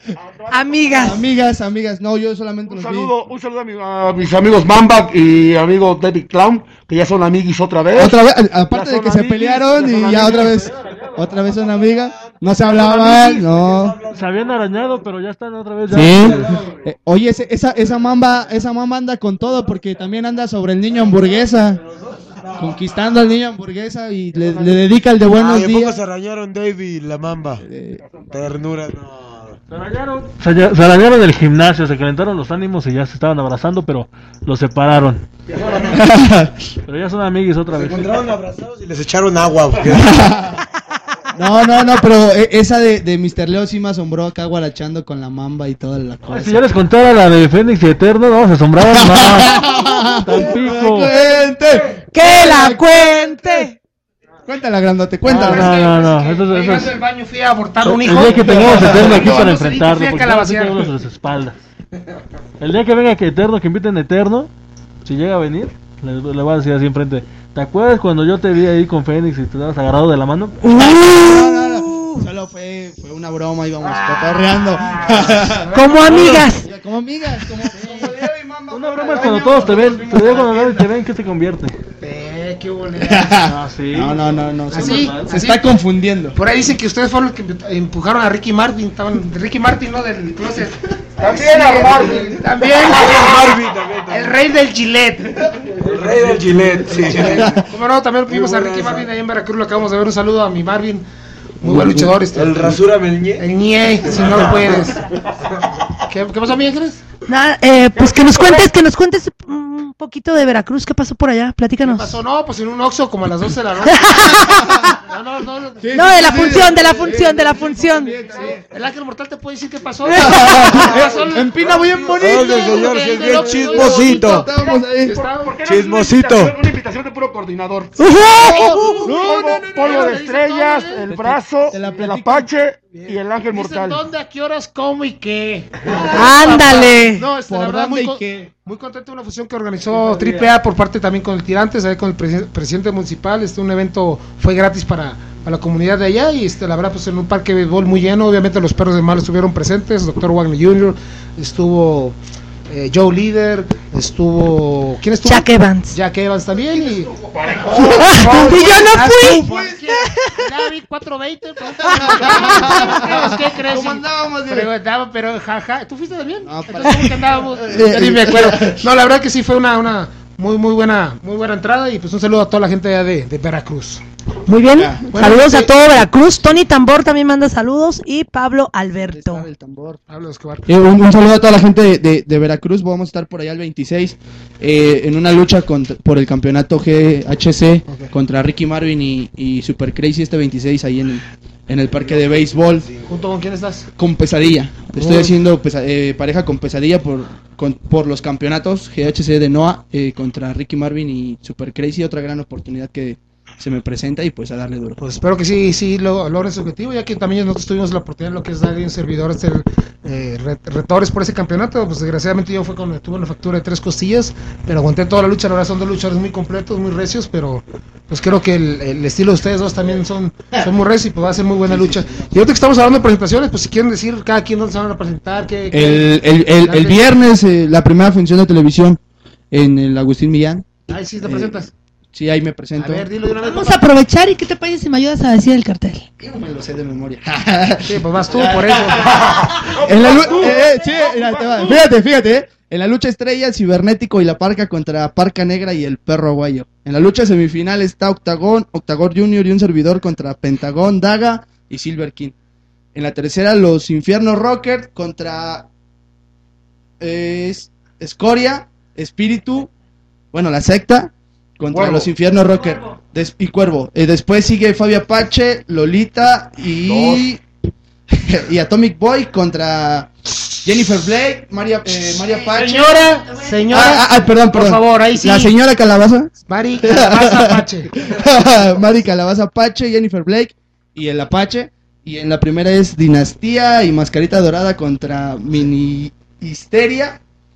Amigas. No, yo solamente un saludo a mis amigos Mamba y amigo David Clown, que ya son amiguis otra vez. Aparte de que se pelearon y ya otra vez son amigas. No se hablaban, no. Se habían arañado, pero ya están otra vez. Ya. Sí. Oye, esa mamba anda con todo, porque también anda sobre el niño hamburguesa. Conquistando al niño hamburguesa y le dedica el de buenos días. ¿Cómo se arañaron David y la Mamba? Ternura, no. Se arañaron en el gimnasio, se calentaron los ánimos y ya se estaban abrazando, pero los separaron. Pero ya son amiguis otra vez. Se encontraron abrazados y les echaron agua. No, pero esa de Mr. Leo sí me asombró acá guarachando con la Mamba y toda la cosa. Si ya les contara la de Fénix y Eterno, no, se asombraban más. Tampico. ¡Que la cuente! Cuéntala, grandote, cuéntala. No. Llegando del baño fui a abortar un hijo. El día que tengamos Eterno aquí para enfrentarlo, porque no se quedan sus espaldas. El día que venga Eterno, que inviten Eterno, si llega a venir, le voy a decir así enfrente. ¿Te acuerdas cuando yo te vi ahí con Fénix y te estabas agarrado de la mano? No. Solo fue una broma, íbamos cotorreando. Como amigas. Como Leo y Mamba. Una broma es cuando todos te ven. Te veo cuando te ven, ¿qué te convierte? Qué bonito. ¿Sí? No. ¿Así? Se está confundiendo. Por ahí dicen que ustedes fueron los que empujaron a Ricky Martin. Estaban Ricky Martin, ¿no? Del closet. También. El rey del Gillette. Sí. Como no, también vimos a Ricky Martin ahí en Veracruz. Lo acabamos de ver. Un saludo a mi Marvin. Muy buen luchador. El rasúrame el ñe. El ñe, si no puedes. ¿Qué pasó, mi Ángeles? Nada, pues que nos cuentes un poquito de Veracruz. ¿Qué pasó por allá? Platícanos. ¿Qué pasó? No, pues en un Oxxo como a las 12 de la noche. No, de la función. El Ángel Mortal te puede decir qué pasó. Empina bien bonito. Oye, señor, que es bien chismosito. Chismosito. Una invitación de puro coordinador. Polvo de estrellas, el brazo, el Apache y el Ángel Mortal. ¿Dónde, a qué horas, cómo y qué? ¡Ándale! No, la verdad, muy contento de una fusión que organizó AAA por parte también con el Tirantes, con el presidente municipal. Un evento fue gratis para la comunidad de allá y la verdad, pues en un parque de béisbol muy lleno. Obviamente los Perros del Mal estuvieron presentes, Dr. Wagner Jr., estuvo Joe Líder, estuvo... ¿Quién estuvo? Jack Evans. Jack Evans también y... ¡Y yo no fui! David 420. ¿Qué crees? ¿Cómo andábamos? Pero jaja, ¿tú fuiste también? No, entonces, ¿cómo que andábamos? Ya ni me acuerdo. No, la verdad que sí fue una muy buena entrada y pues un saludo a toda la gente allá de Veracruz. Muy bien, Bueno, saludos a todo Veracruz. Tony Tambor también manda saludos y Pablo Alberto. El tambor. Pablo Escobar. Un saludo a toda la gente de Veracruz. Vamos a estar por allá el 26 en una lucha por el campeonato GHC contra Ricky Marvin y Super Crazy este 26 ahí en el parque de béisbol. ¿Junto con quién estás? Con Pesadilla. Estoy haciendo pareja con Pesadilla por los campeonatos GHC de NOA contra Ricky Marvin y Super Crazy. Otra gran oportunidad que se me presenta y pues a darle duro. Pues espero que sí logren su objetivo, ya que también nosotros tuvimos la oportunidad de lo que es dar un servidor, ser retadores por ese campeonato. Pues desgraciadamente yo tuve una fractura de 3 costillas, pero aguanté toda la lucha. La verdad son 2 luchadores muy completos, muy recios, pero pues creo que el estilo de ustedes dos también son muy recios y pues va a ser muy buena lucha. Y ahorita que estamos hablando de presentaciones, pues si quieren decir cada quien dónde se van a presentar. El viernes la primera función de televisión en el Agustín Millán. Ahí sí te presentas. Sí, ahí me presento. A ver, dilo de una vez. Vamos a aprovechar y ¿qué te parece si me ayudas a decir el cartel? Yo no me lo sé de memoria. Sí, pues vas tú, por eso. Fíjate. En la lucha estrella, el Cibernético y la Parca contra Parca Negra y el Perro Aguayo. En la lucha semifinal está Octagón Junior y un servidor contra Pentagón, Daga y Silver King. En la tercera, los Infiernos Rocker contra Escoria, Espíritu, la secta, contra Cuervo. los Infiernos Rocker y Cuervo. Después sigue Fabio Apache, Lolita y Atomic Boy contra Jennifer Blake, María Apache. Señora, Perdón. por favor, ahí sí. La señora Calabaza. Mari Calabaza Apache. Mari Calabaza Apache, Jennifer Blake y el Apache. Y en la primera es Dinastía y Mascarita Dorada contra Mini Histeria.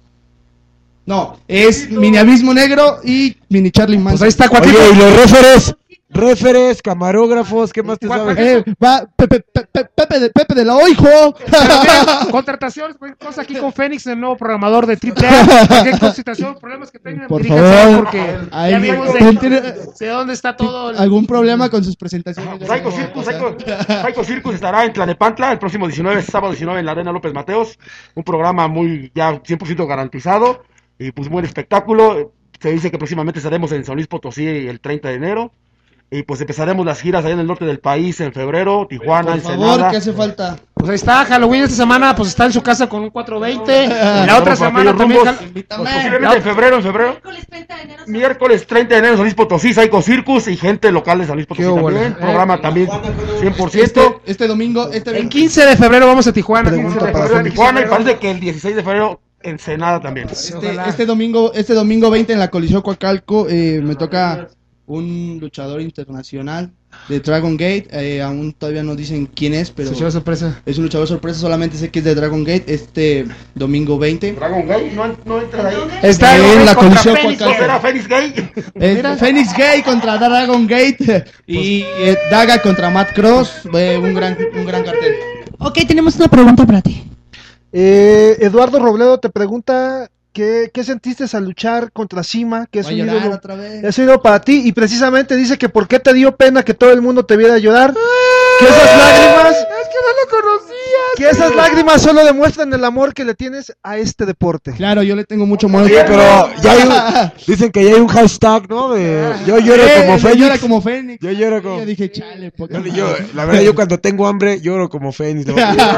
No, es Mini Abismo Negro y Mini Charlie Manson. Pues ahí está Oye, y los referes, camarógrafos, ¿qué más te sabes? Va Pepe de la Oijo. Contrataciones, cosa aquí con Fénix, el nuevo programador de AAA. Cualquier constitución, problemas que tengan, Por diríjanse a él, favor. porque Ahí ya me- vimos ¿tiene- de dónde está todo. ¿Algún problema con sus presentaciones? Psycho Circus estará en Tlanepantla el próximo sábado 19 en la Arena López Mateos. Un programa ya 100% garantizado y pues buen espectáculo. Se dice que próximamente estaremos en San Luis Potosí el 30 de enero. Y pues empezaremos las giras allá en el norte del país en febrero, Tijuana, Por favor, Ensenada. ¿qué hace falta? Pues ahí está, Halloween esta semana, pues está en su casa con un 420. La otra Vamos por semana aquellos también. rumbos. Invítame. Posiblemente en febrero. Miércoles 30 de enero San Luis Potosí, Psycho Circus y gente local de San Luis Potosí Qué también. bueno. Programa también 100%. Este domingo, El 15 de febrero vamos a Tijuana. Pregunta 15 de para febrero en Félix. Tijuana y parece que el 16 de febrero Ensenada también. Este domingo 20 en la Coliseo Coacalco me toca un luchador internacional de Dragon Gate. Aún todavía no dicen quién es, pero Se lleva sorpresa. es un luchador sorpresa. Solamente sé que es de Dragon Gate. Este domingo 20 Dragon Gay, no entra ahí. Está en la contra Coliseo Fénix. ¿No será Fénix Gay? es Phoenix Gate contra Dragon Gate y Daga contra Matt Cross. Un gran cartel. Ok, tenemos una pregunta para ti. Eduardo Robledo te pregunta ¿qué sentiste al luchar contra Sima? Que es Va a un llorar ídolo, otra vez. es un ídolo para ti y precisamente dice que por qué te dio pena que todo el mundo te viera llorar. Que esas lágrimas, Es que no lo conocía. que esas lágrimas solo demuestran el amor que le tienes a este deporte. Claro, yo le tengo mucho amor. Oye, pero dicen que ya hay un hashtag, ¿no? De yo lloro como Yo lloro Fénix. como Fénix. Yo lloro como... Yo dije, chale, poca La verdad, yo cuando tengo hambre lloro como Fénix. ¿no?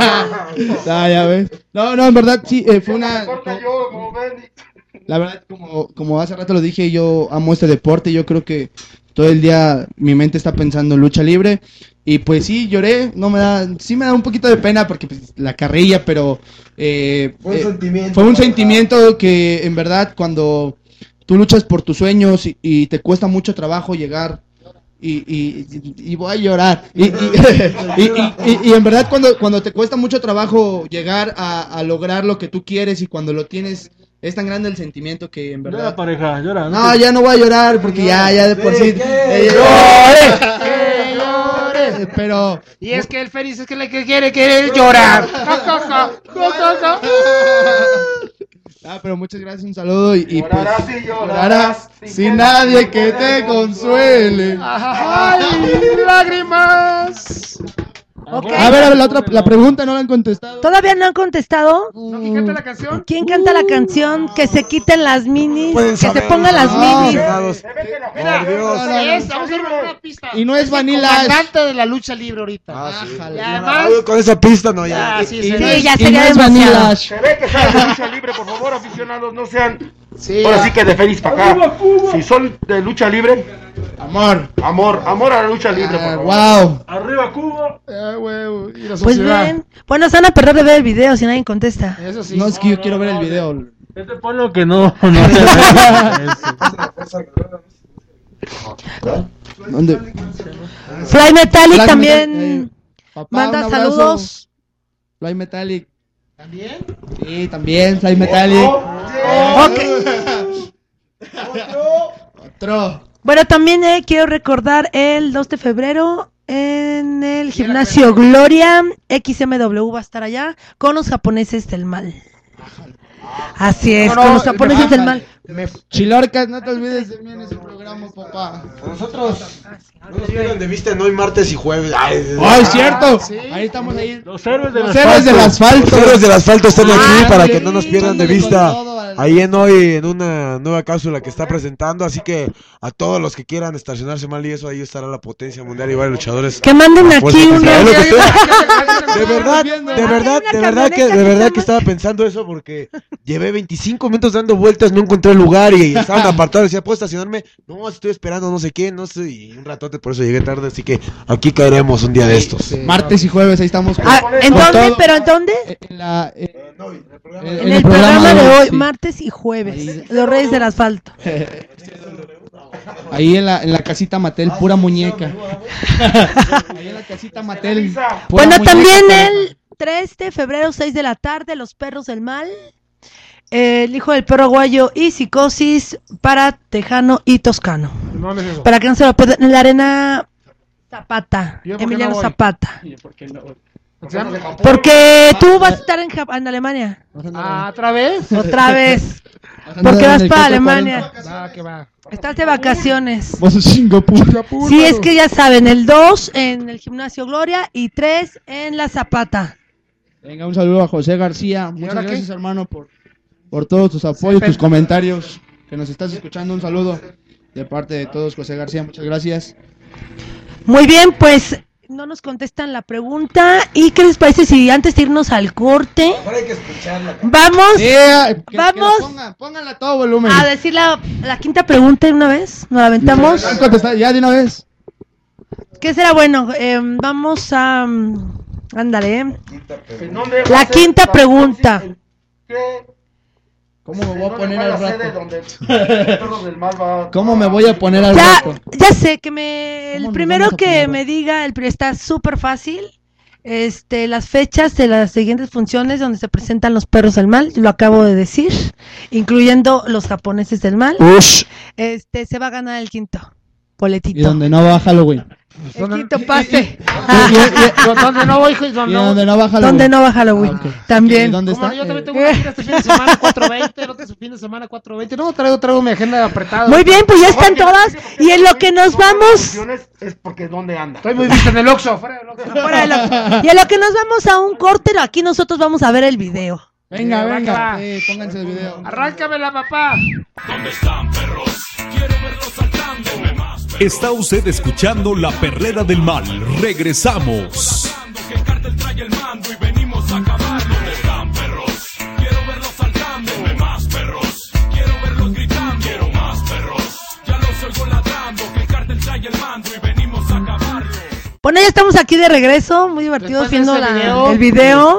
Ya ves. No, en verdad sí, fue una... La verdad, como hace rato lo dije, yo amo este deporte. Yo creo que todo el día mi mente está pensando en lucha libre. Y pues sí, lloré. Sí me da un poquito de pena porque pues, la carrilla, pero... fue un sentimiento que en verdad cuando tú luchas por tus sueños y te cuesta mucho trabajo llegar y voy a llorar. Y en verdad cuando te cuesta mucho trabajo llegar a lograr lo que tú quieres y cuando lo tienes es tan grande el sentimiento que en verdad... Llora, pareja, llora. No, ya no voy a llorar porque ya de por sí... ¡Llore! Pero... Y es que el Félix es que le quiere llorar. Pero muchas gracias, un saludo y Llorarás pues... y llorarás sin nadie que te consuele. ¡Ay, lágrimas! Okay. A ver, la pregunta no la han contestado. ¿Todavía no han contestado? ¿No que canta la canción? ¿Quién canta la canción? Que se quiten las minis, Pueden que se saber, pongan las minis. Mira, Dios. vamos a ir una pista. Y no es Vanilla el comandante de la lucha libre ahorita. Sí. Y además... Con esa pista no, ya. Sí, Sí, sí, ya y sería no es demasiado. Vanilla. Se ve que saben de lucha libre, por favor, aficionados, no sean... sí. Ahora sí que de Félix para acá. Si son de lucha libre, amor a la lucha libre, por favor. Wow. Arriba Cuba. Huevo, y la Pues sociedad. bien. Bueno, se van a perder de ver el video si nadie contesta. Eso sí. No, es que yo quiero ver el video. Este ponlo que no. ¿Dónde? Fly Metallic Fly también Papá, manda un abrazo. saludos. Fly Metallic. ¿También? Sí, también, Fly Metallic. Ok. Otro. Bueno, también quiero recordar el 2 de febrero en el gimnasio Gloria, XMW va a estar allá con los japoneses del mal. Así es, con los japoneses del mal. Chilorcas, no te olvides de mí en ese programa, papá. Nosotros no nos pierdan de vista en hoy martes y jueves. Ay, Es cierto. Sí. Ahí estamos ahí. Los héroes del Los héroes del asfalto. Los héroes del asfalto están aquí para que no nos sí, pierdan de dándole con vista. todo al- Ahí en hoy, en una nueva cápsula que está presentando. Así que a todos los que quieran estacionarse mal y eso, ahí estará la potencia mundial y varios luchadores. Que manden a fuerza aquí que una. sea. Es lo que estoy- De verdad que camioneta estaba gigante. pensando eso porque llevé 25 minutos dando vueltas, no encontré el lugar y estaban apartados. Decía, ¿puedo estacionarme? No, estoy esperando no sé qué, no sé, y un ratote, por eso llegué tarde. Así que aquí caeremos un día de estos. Martes y jueves, ahí estamos. ¿En con dónde? todo. ¿Pero en dónde? En la, En el programa de hoy, sí. martes y jueves. Los Reyes del Asfalto. Ahí en la casita Mattel, pura muñeca. Ahí en la casita Mattel. pura Bueno, muñeca, también pero- el 3 de febrero, 6 de la tarde, Los Perros del Mal. El Hijo del Perro Aguayo y Psicosis para Tejano y Toscano. ¿Dónde es eso? Para que no se lo pierdan, en la Arena Zapata, ¿Yo por qué Emiliano no voy? Zapata. ¿Por qué no? ¿Se llama? Porque tú vas a estar en Alemania. ¿Otra vez? Otra vez. Vas a Porque andar vas en el para 440. Alemania. Va, que va. Estás de vacaciones. Vas a Singapur. Sí, es que ya saben, el 2 en el Gimnasio Gloria y 3 en la Zapata. Venga, un saludo a José García. Muchas ahora qué? gracias, hermano, por todos tus apoyos, tus comentarios. Que nos estás escuchando. Un saludo de parte de todos, José García. Muchas gracias. Muy bien, pues no nos contestan la pregunta. ¿Y qué les parece si antes de irnos al corte vamos Vamos. Pónganla a todo volumen. a decir la quinta pregunta de una vez? ¿Nos la aventamos? ¿Puedes contestar ya de una vez? ¿Qué será bueno? Vamos a... ándale. ¿En dónde va La a ser quinta la pregunta. próxima? ¿Qué? ¿Cómo me voy a ¿Dónde poner fue al la sede rato? donde el perro del mal va? ¿Cómo me voy a poner al Ya, rato? ya sé que el ¿Cómo nos primero vamos a que poner? me diga, está súper fácil. Las fechas de las siguientes funciones donde se presentan los perros del mal, lo acabo de decir, incluyendo los japoneses del mal. Ush. Se va a ganar el quinto Y boletito. donde no va Halloween. El quinto pase. ¿Dónde no voy, hijo? Y donde no va Halloween. Donde no va Halloween. Ah, ok. ¿Y También. dónde ¿Cómo? está? Yo también tengo una gira este fin de semana 4:20, el otro fin de semana 4:20. No, traigo mi agenda apretada. Muy bien, pues ya están todas. Y en lo que nos vamos. Es porque ¿dónde anda? Estoy muy visto en el Oxxo, fuera del Oxxo. Fuera de lo- Y en lo que nos vamos a un corte, aquí nosotros vamos a ver el video. Venga, Va, venga. va. Pónganse el video. Arráncamela, papá. ¿Dónde están, perros? Quiero verlos saltando. Más perros. Está usted escuchando La Perrera del Mal. Regresamos. Que el cártel trae el mando y venimos a acabarlo. ¿Dónde están, perros? Quiero verlos saltando. Más perros. Quiero verlos gritando. Quiero más perros. Ya los oigo ladrando. Que el cártel trae el mando y venimos a acabarlo. Bueno, ya estamos aquí de regreso, muy divertidos Después de viendo ese video. el video. Después de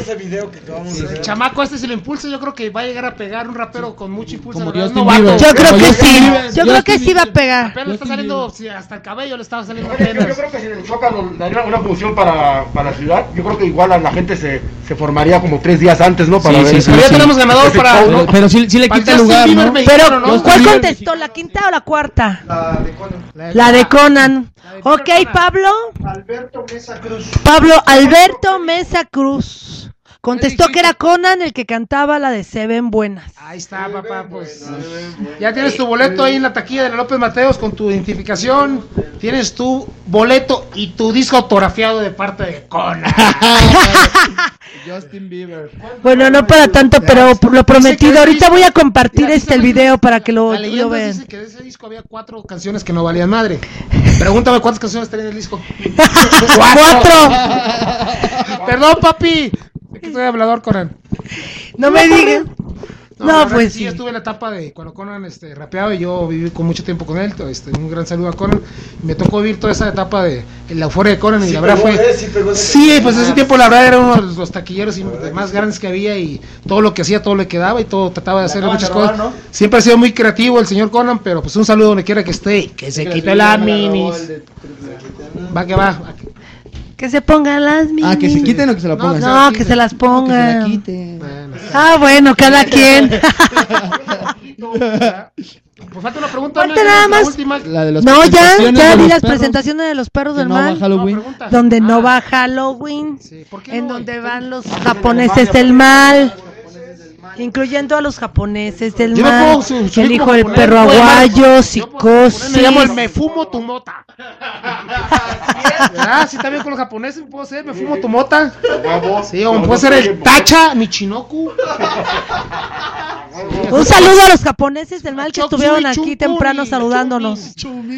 ese video que acabamos de El ver. chamaco este, si lo impulsa, yo creo que va a llegar a pegar un rapero con mucho impulso. Como la verdad, Justin novato. Bieber. Yo creo Como que Justin sí. Bieber. Yo creo que sí va a pegar. Apenas le está Justin saliendo, sí, hasta el cabello le estaba saliendo Yo apenas. creo que si el Zócalo daría una función para la ciudad, yo creo que igual a la gente se formaría como 3 días antes, ¿no? Para Sí, ver. sí, Pero ya sí. tenemos ganador Ese para. show, ¿no? Pero sí le Para quita el Justin lugar, Bieber ¿no? mexicano, Pero, ¿no? ¿cuál contestó? ¿La quinta o la cuarta? La de Conan. Ok, Pablo. Pablo Alberto Mesa Cruz. Contestó que era Conan el que cantaba la de Se ven buenas. Ahí está, papá, pues. Ya tienes tu boleto ahí en la taquilla de la López Mateos con tu identificación. Tienes tu boleto y tu disco autografiado de parte de Conan. Justin Bieber. Bueno, no para tanto, pero por lo prometido. Ahorita voy a compartir Mira, el video para que lo La leyenda vean. dice que de ese disco había 4 canciones que no valían madre. Pregúntame cuántas canciones tenía en el disco. 4. Perdón, papi. Aquí soy hablador, Conan. No me digan. la No, verdad pues que sí. Estuve en la etapa de cuando Conan rapeaba y yo viví con mucho tiempo con él. Un gran saludo a Conan. Me tocó vivir toda esa etapa de la euforia de Conan y la verdad fue. Sí, pues ese tiempo la verdad era uno de los taquilleros más grandes que había y todo lo que hacía, todo le quedaba y todo trataba de hacer muchas cosas. ¿No? Siempre ha sido muy creativo el señor Conan, pero pues un saludo donde quiera que esté. Que se quite la minis. Va que va. que se pongan las minis. Que se quiten o que se la pongan. No, que se las pongan. Que se la quiten. Bueno, cada quien. Pues falta una pregunta. Falta nada más. La de los No, ya presentaciones di de los las perros, presentaciones de los perros que del no va mal. Halloween. Donde no va Halloween. Sí, ¿por qué En no? donde van los japoneses del mal. Incluyendo a los japoneses del Yo me mal. puedo subir El hijo como del poner, perro güey, aguayo, yo puedo psicosis. me llamo el me fumo tu mota. ¿Verdad? Sí, también con los japoneses puedo ser, me fumo tu mota. Sí, o puedo ser el Tacha Michinoku. Un saludo a los japoneses del mal que Chotsui, estuvieron aquí Chumpuni, temprano saludándonos.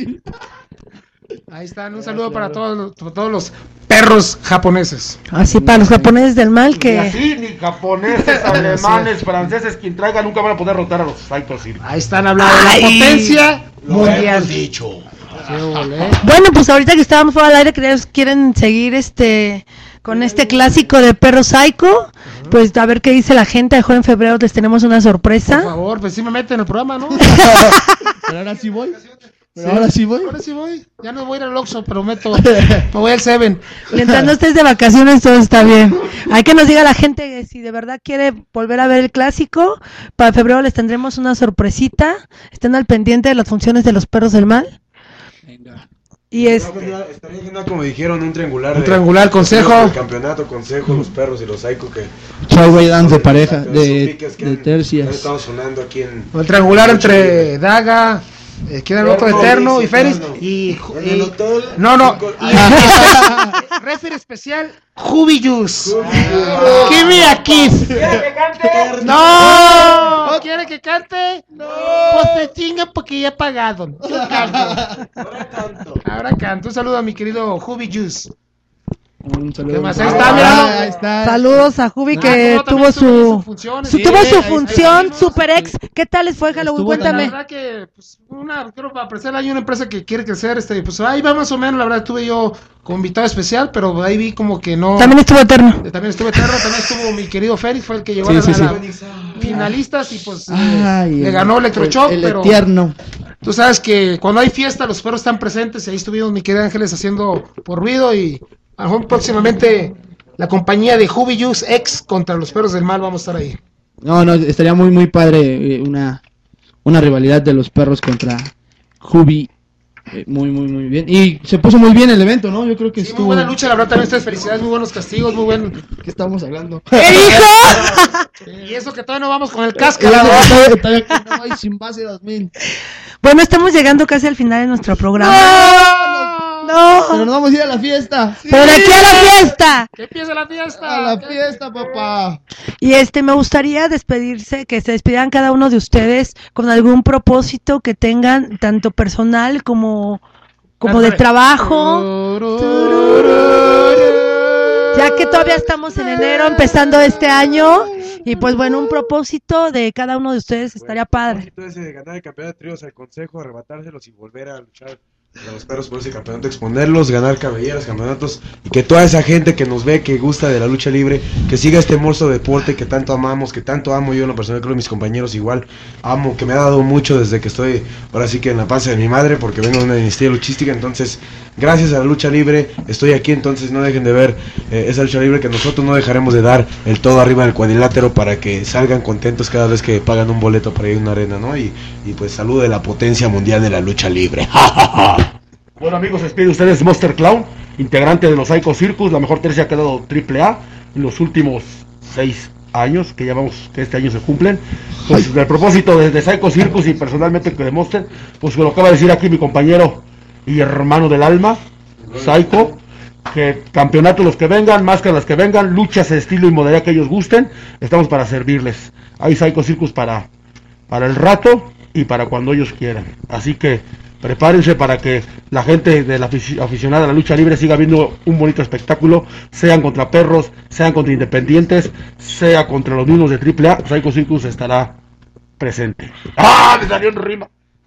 Ahí están, un saludo para todos los perros japoneses. Así para los japoneses del mal Ni que... así, ni japoneses, alemanes, franceses, quien traiga nunca van a poder rotar a los Psycho Circus. Ahí están hablando de la potencia mundial. Bueno, pues ahorita que estábamos fuera del aire, que quieren seguir con este clásico de Perro Psycho, pues a ver qué dice la gente. A en febrero les tenemos una Por sorpresa. favor, pues sí me meten en el programa, ¿no? Pero ahora sí voy. Ahora sí voy. Ahora sí voy. Ya no voy a ir al Oxxo, prometo. Me voy al Seven. Mientras no estés de vacaciones, todo está bien. Hay que nos diga la gente que si de verdad quiere volver a ver el clásico. Para febrero les tendremos una sorpresita. Estén al pendiente de las funciones de los Perros del Mal. Y Estaría haciendo, como dijeron, un triangular. Un triangular, consejo. El campeonato, consejo, los perros y los psycho que... Showway dance de pareja, Esos de piques que han tercias. estado sonando aquí en... El triangular entre Daga, queda el otro Eterno y Fénix y En el hotel... no, y refer especial Jubilus. Give me a kiss. No, ¿quiere que cante? No. Pues se chingan porque ya pagaron. Yo canto. Ahora canto. Un saludo a mi querido Jubilus. Un saludo. ¿Qué más? Ahí está, míralo. Ahí está. saludos a Jubi que no, tuvo también su función. tuvo su Ahí función está. Super X. ¿Qué tal les fue Halloween? Estuvo La Cuéntame. verdad que, pues, quiero apreciar, hay una empresa que quiere crecer, pues ahí va más o menos, la verdad, estuve yo como invitado especial, pero ahí vi como que no... También estuvo Eterno. También estuvo Eterno, también estuvo mi querido Félix, fue el que llegó Sí, a sí, la finalistas y pues le el- ganó Electroshock, el pero tierno. tú sabes que cuando hay fiesta los perros están presentes y ahí estuvimos mi querido Ángeles haciendo por ruido y a lo mejor próximamente la compañía de Jubilus X contra los perros del mal vamos a estar ahí. No, estaría muy, muy padre una rivalidad de los perros contra Jubi. Muy, muy, muy bien. Y se puso muy bien el evento, ¿no? Yo creo que Sí, muy estuvo... buena lucha, la verdad también ustedes felicidades, muy buenos castigos, muy buen... ¿Qué estamos hablando? ¿Qué dijo? Y eso que todavía no vamos con el cáscara. Todavía que no hay sin base 2000. Bueno, estamos llegando casi al final de nuestro programa. Pero nos vamos a ir a la fiesta. Pero de aquí a la fiesta. ¡Que empiece la fiesta! A la fiesta, papá. Y me gustaría despedirse, que se despidieran cada uno de ustedes con algún propósito que tengan, tanto personal como de trabajo. Ya que todavía estamos en enero, empezando este año. Y pues bueno, un propósito de cada uno de ustedes estaría padre. Ese de ganar el campeonato de tríos al consejo, arrebatárselos y volver a luchar de los perros por ese campeonato, exponerlos, ganar cabelleras, campeonatos, y que toda esa gente que nos ve, que gusta de la lucha libre, que siga este hermoso deporte que tanto amamos, que tanto amo yo en lo personal, creo que mis compañeros igual amo, que me ha dado mucho desde que estoy ahora sí que en la panza de mi madre, porque vengo de una dinastía luchística. Entonces gracias a la lucha libre estoy aquí, entonces no dejen de ver esa lucha libre, que nosotros no dejaremos de dar el todo arriba del cuadrilátero para que salgan contentos cada vez que pagan un boleto para ir a una arena, ¿no? Y pues saludo de la potencia mundial de la lucha libre. Bueno, amigos, se despide ustedes Monster Clown, integrante de los Psycho Circus. La mejor tercia ha quedado AAA en los últimos 6 años, que ya vamos, que este año se cumplen. Pues el propósito de Psycho Circus y personalmente que de Monster, pues lo acaba de decir aquí mi compañero y hermano del alma, Psycho, que campeonatos los que vengan, máscaras las que vengan, luchas de estilo y modalidad que ellos gusten, estamos para servirles. Hay Psycho Circus para el rato y para cuando ellos quieran. Así que prepárense para que la gente de la aficionada a la lucha libre siga viendo un bonito espectáculo, sean contra perros, sean contra independientes, sea contra los mismos de AAA. Psycho Circus estará presente. ¡Ah! Me salió en rima.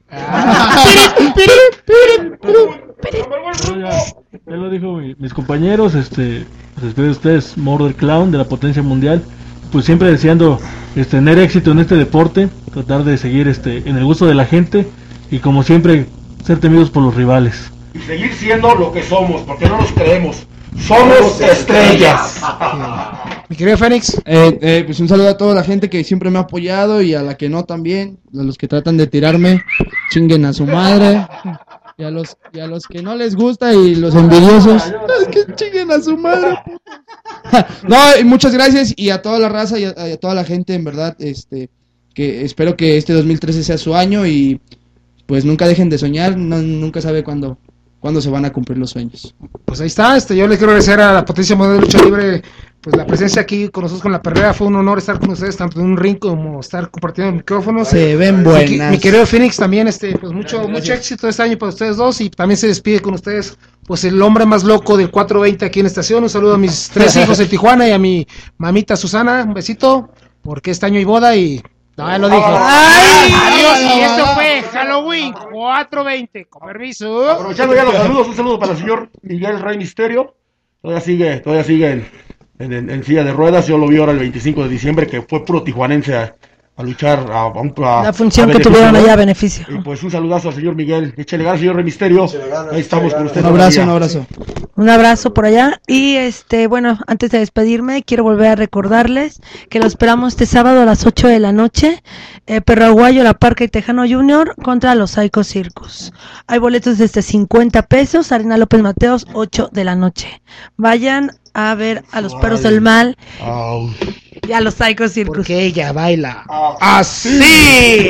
Ya lo dijo mis compañeros, se despide de ustedes Murder Clown de la potencia mundial, pues siempre deseando tener éxito en este deporte, tratar de seguir en el gusto de la gente y como siempre ser temidos por los rivales. Y seguir siendo lo que somos, porque no nos creemos. Somos estrellas. Mi querido Fénix. Pues un saludo a toda la gente que siempre me ha apoyado y a la que no también. A los que tratan de tirarme, chinguen a su madre. Y a los que no les gusta y los envidiosos, es que chinguen a su madre. No, y muchas gracias y a toda la raza y a toda la gente, en verdad, que espero que este 2013 sea su año y pues nunca dejen de soñar, nunca sabe cuándo se van a cumplir los sueños. Pues ahí está, yo les quiero agradecer a la potencia mundial de lucha libre, pues la presencia aquí con nosotros con la perrera, fue un honor estar con ustedes tanto en un ring como estar compartiendo micrófonos. Se ven buenas. Mi querido Phoenix también, pues mucho éxito este año para ustedes dos y también se despide con ustedes, pues el hombre más loco del 420 aquí en estación. Un saludo a mis 3 hijos en Tijuana y a mi mamita Susana, un besito, porque este año hay boda y ya lo dijo. Adiós, y esto fue Halloween 420, con permiso. Aprovechando ya los saludos, un saludo para el señor Miguel Rey Misterio. Todavía sigue en silla de ruedas. Yo lo vi ahora el 25 de diciembre, que fue puro tijuanense a luchar la función que tuvieron allá a beneficio. Y pues un saludazo al señor Miguel. Échale ganas, señor Rey Misterio. Ahí estamos con usted. Un abrazo por allá. Y bueno, antes de despedirme, quiero volver a recordarles que lo esperamos este sábado a las 8 de la noche. Perro Aguayo, La Parca y Tejano Junior contra los Psycho Circus. Hay boletos desde 50 pesos. Arena López Mateos, 8 de la noche. Vayan a ver a los perros del mal y a los Psycho Circus. Porque ella baila así.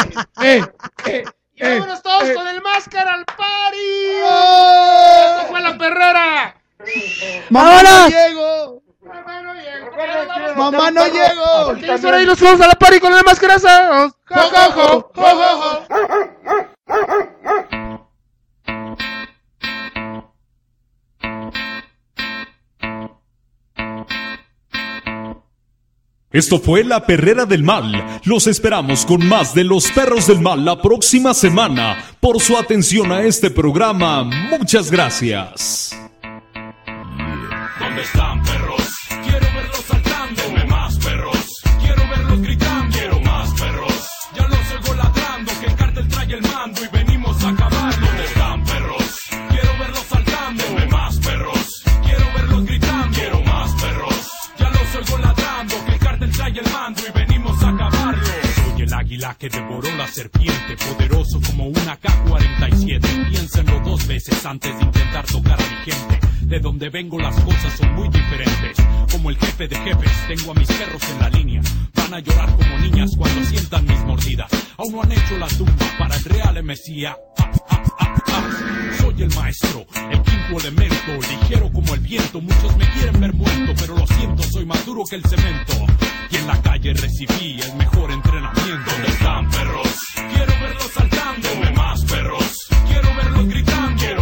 Y vámonos todos con el máscara al party. Esto fue la perrera. Mamá no llego. Mamá no llego. ¿Quieres ahora irnos todos a la party con la máscara? Esto fue La Perrera del Mal. Los esperamos con más de Los Perros del Mal la próxima semana. Por su atención a este programa, muchas gracias. ¿Dónde están, perros? Quiero verlos saltando. Dame más, perros. Quiero verlos gritando. Quiero más, perros. Ya los oigo ladrando, que el cártel trae el mando y venimos a acabarlo. ¿Dónde están, perros? Quiero verlos saltando. Dame más, perros. Quiero verlos gritando. Quiero más, perros. Ya los oigo ladrando, que el cártel trae el mando y venimos a acabarlo. Soy el águila que devoró la serpiente, poderoso como una K-47. Piénsenlo 2 veces antes de intentar tocar a mi gente. De donde vengo las cosas son muy diferentes. Como el jefe de jefes, tengo a mis perros en la línea. Van a llorar como niñas cuando sientan mis mordidas. Aún no han hecho la tumba para el real Mesías. Soy el maestro, el quinto elemento, ligero como el viento. Muchos me quieren ver muerto, pero lo siento, soy más duro que el cemento. Y en la calle recibí el mejor entrenamiento. ¿Dónde están, perros? Quiero verlos saltando. Dame más, perros. Quiero verlos gritando.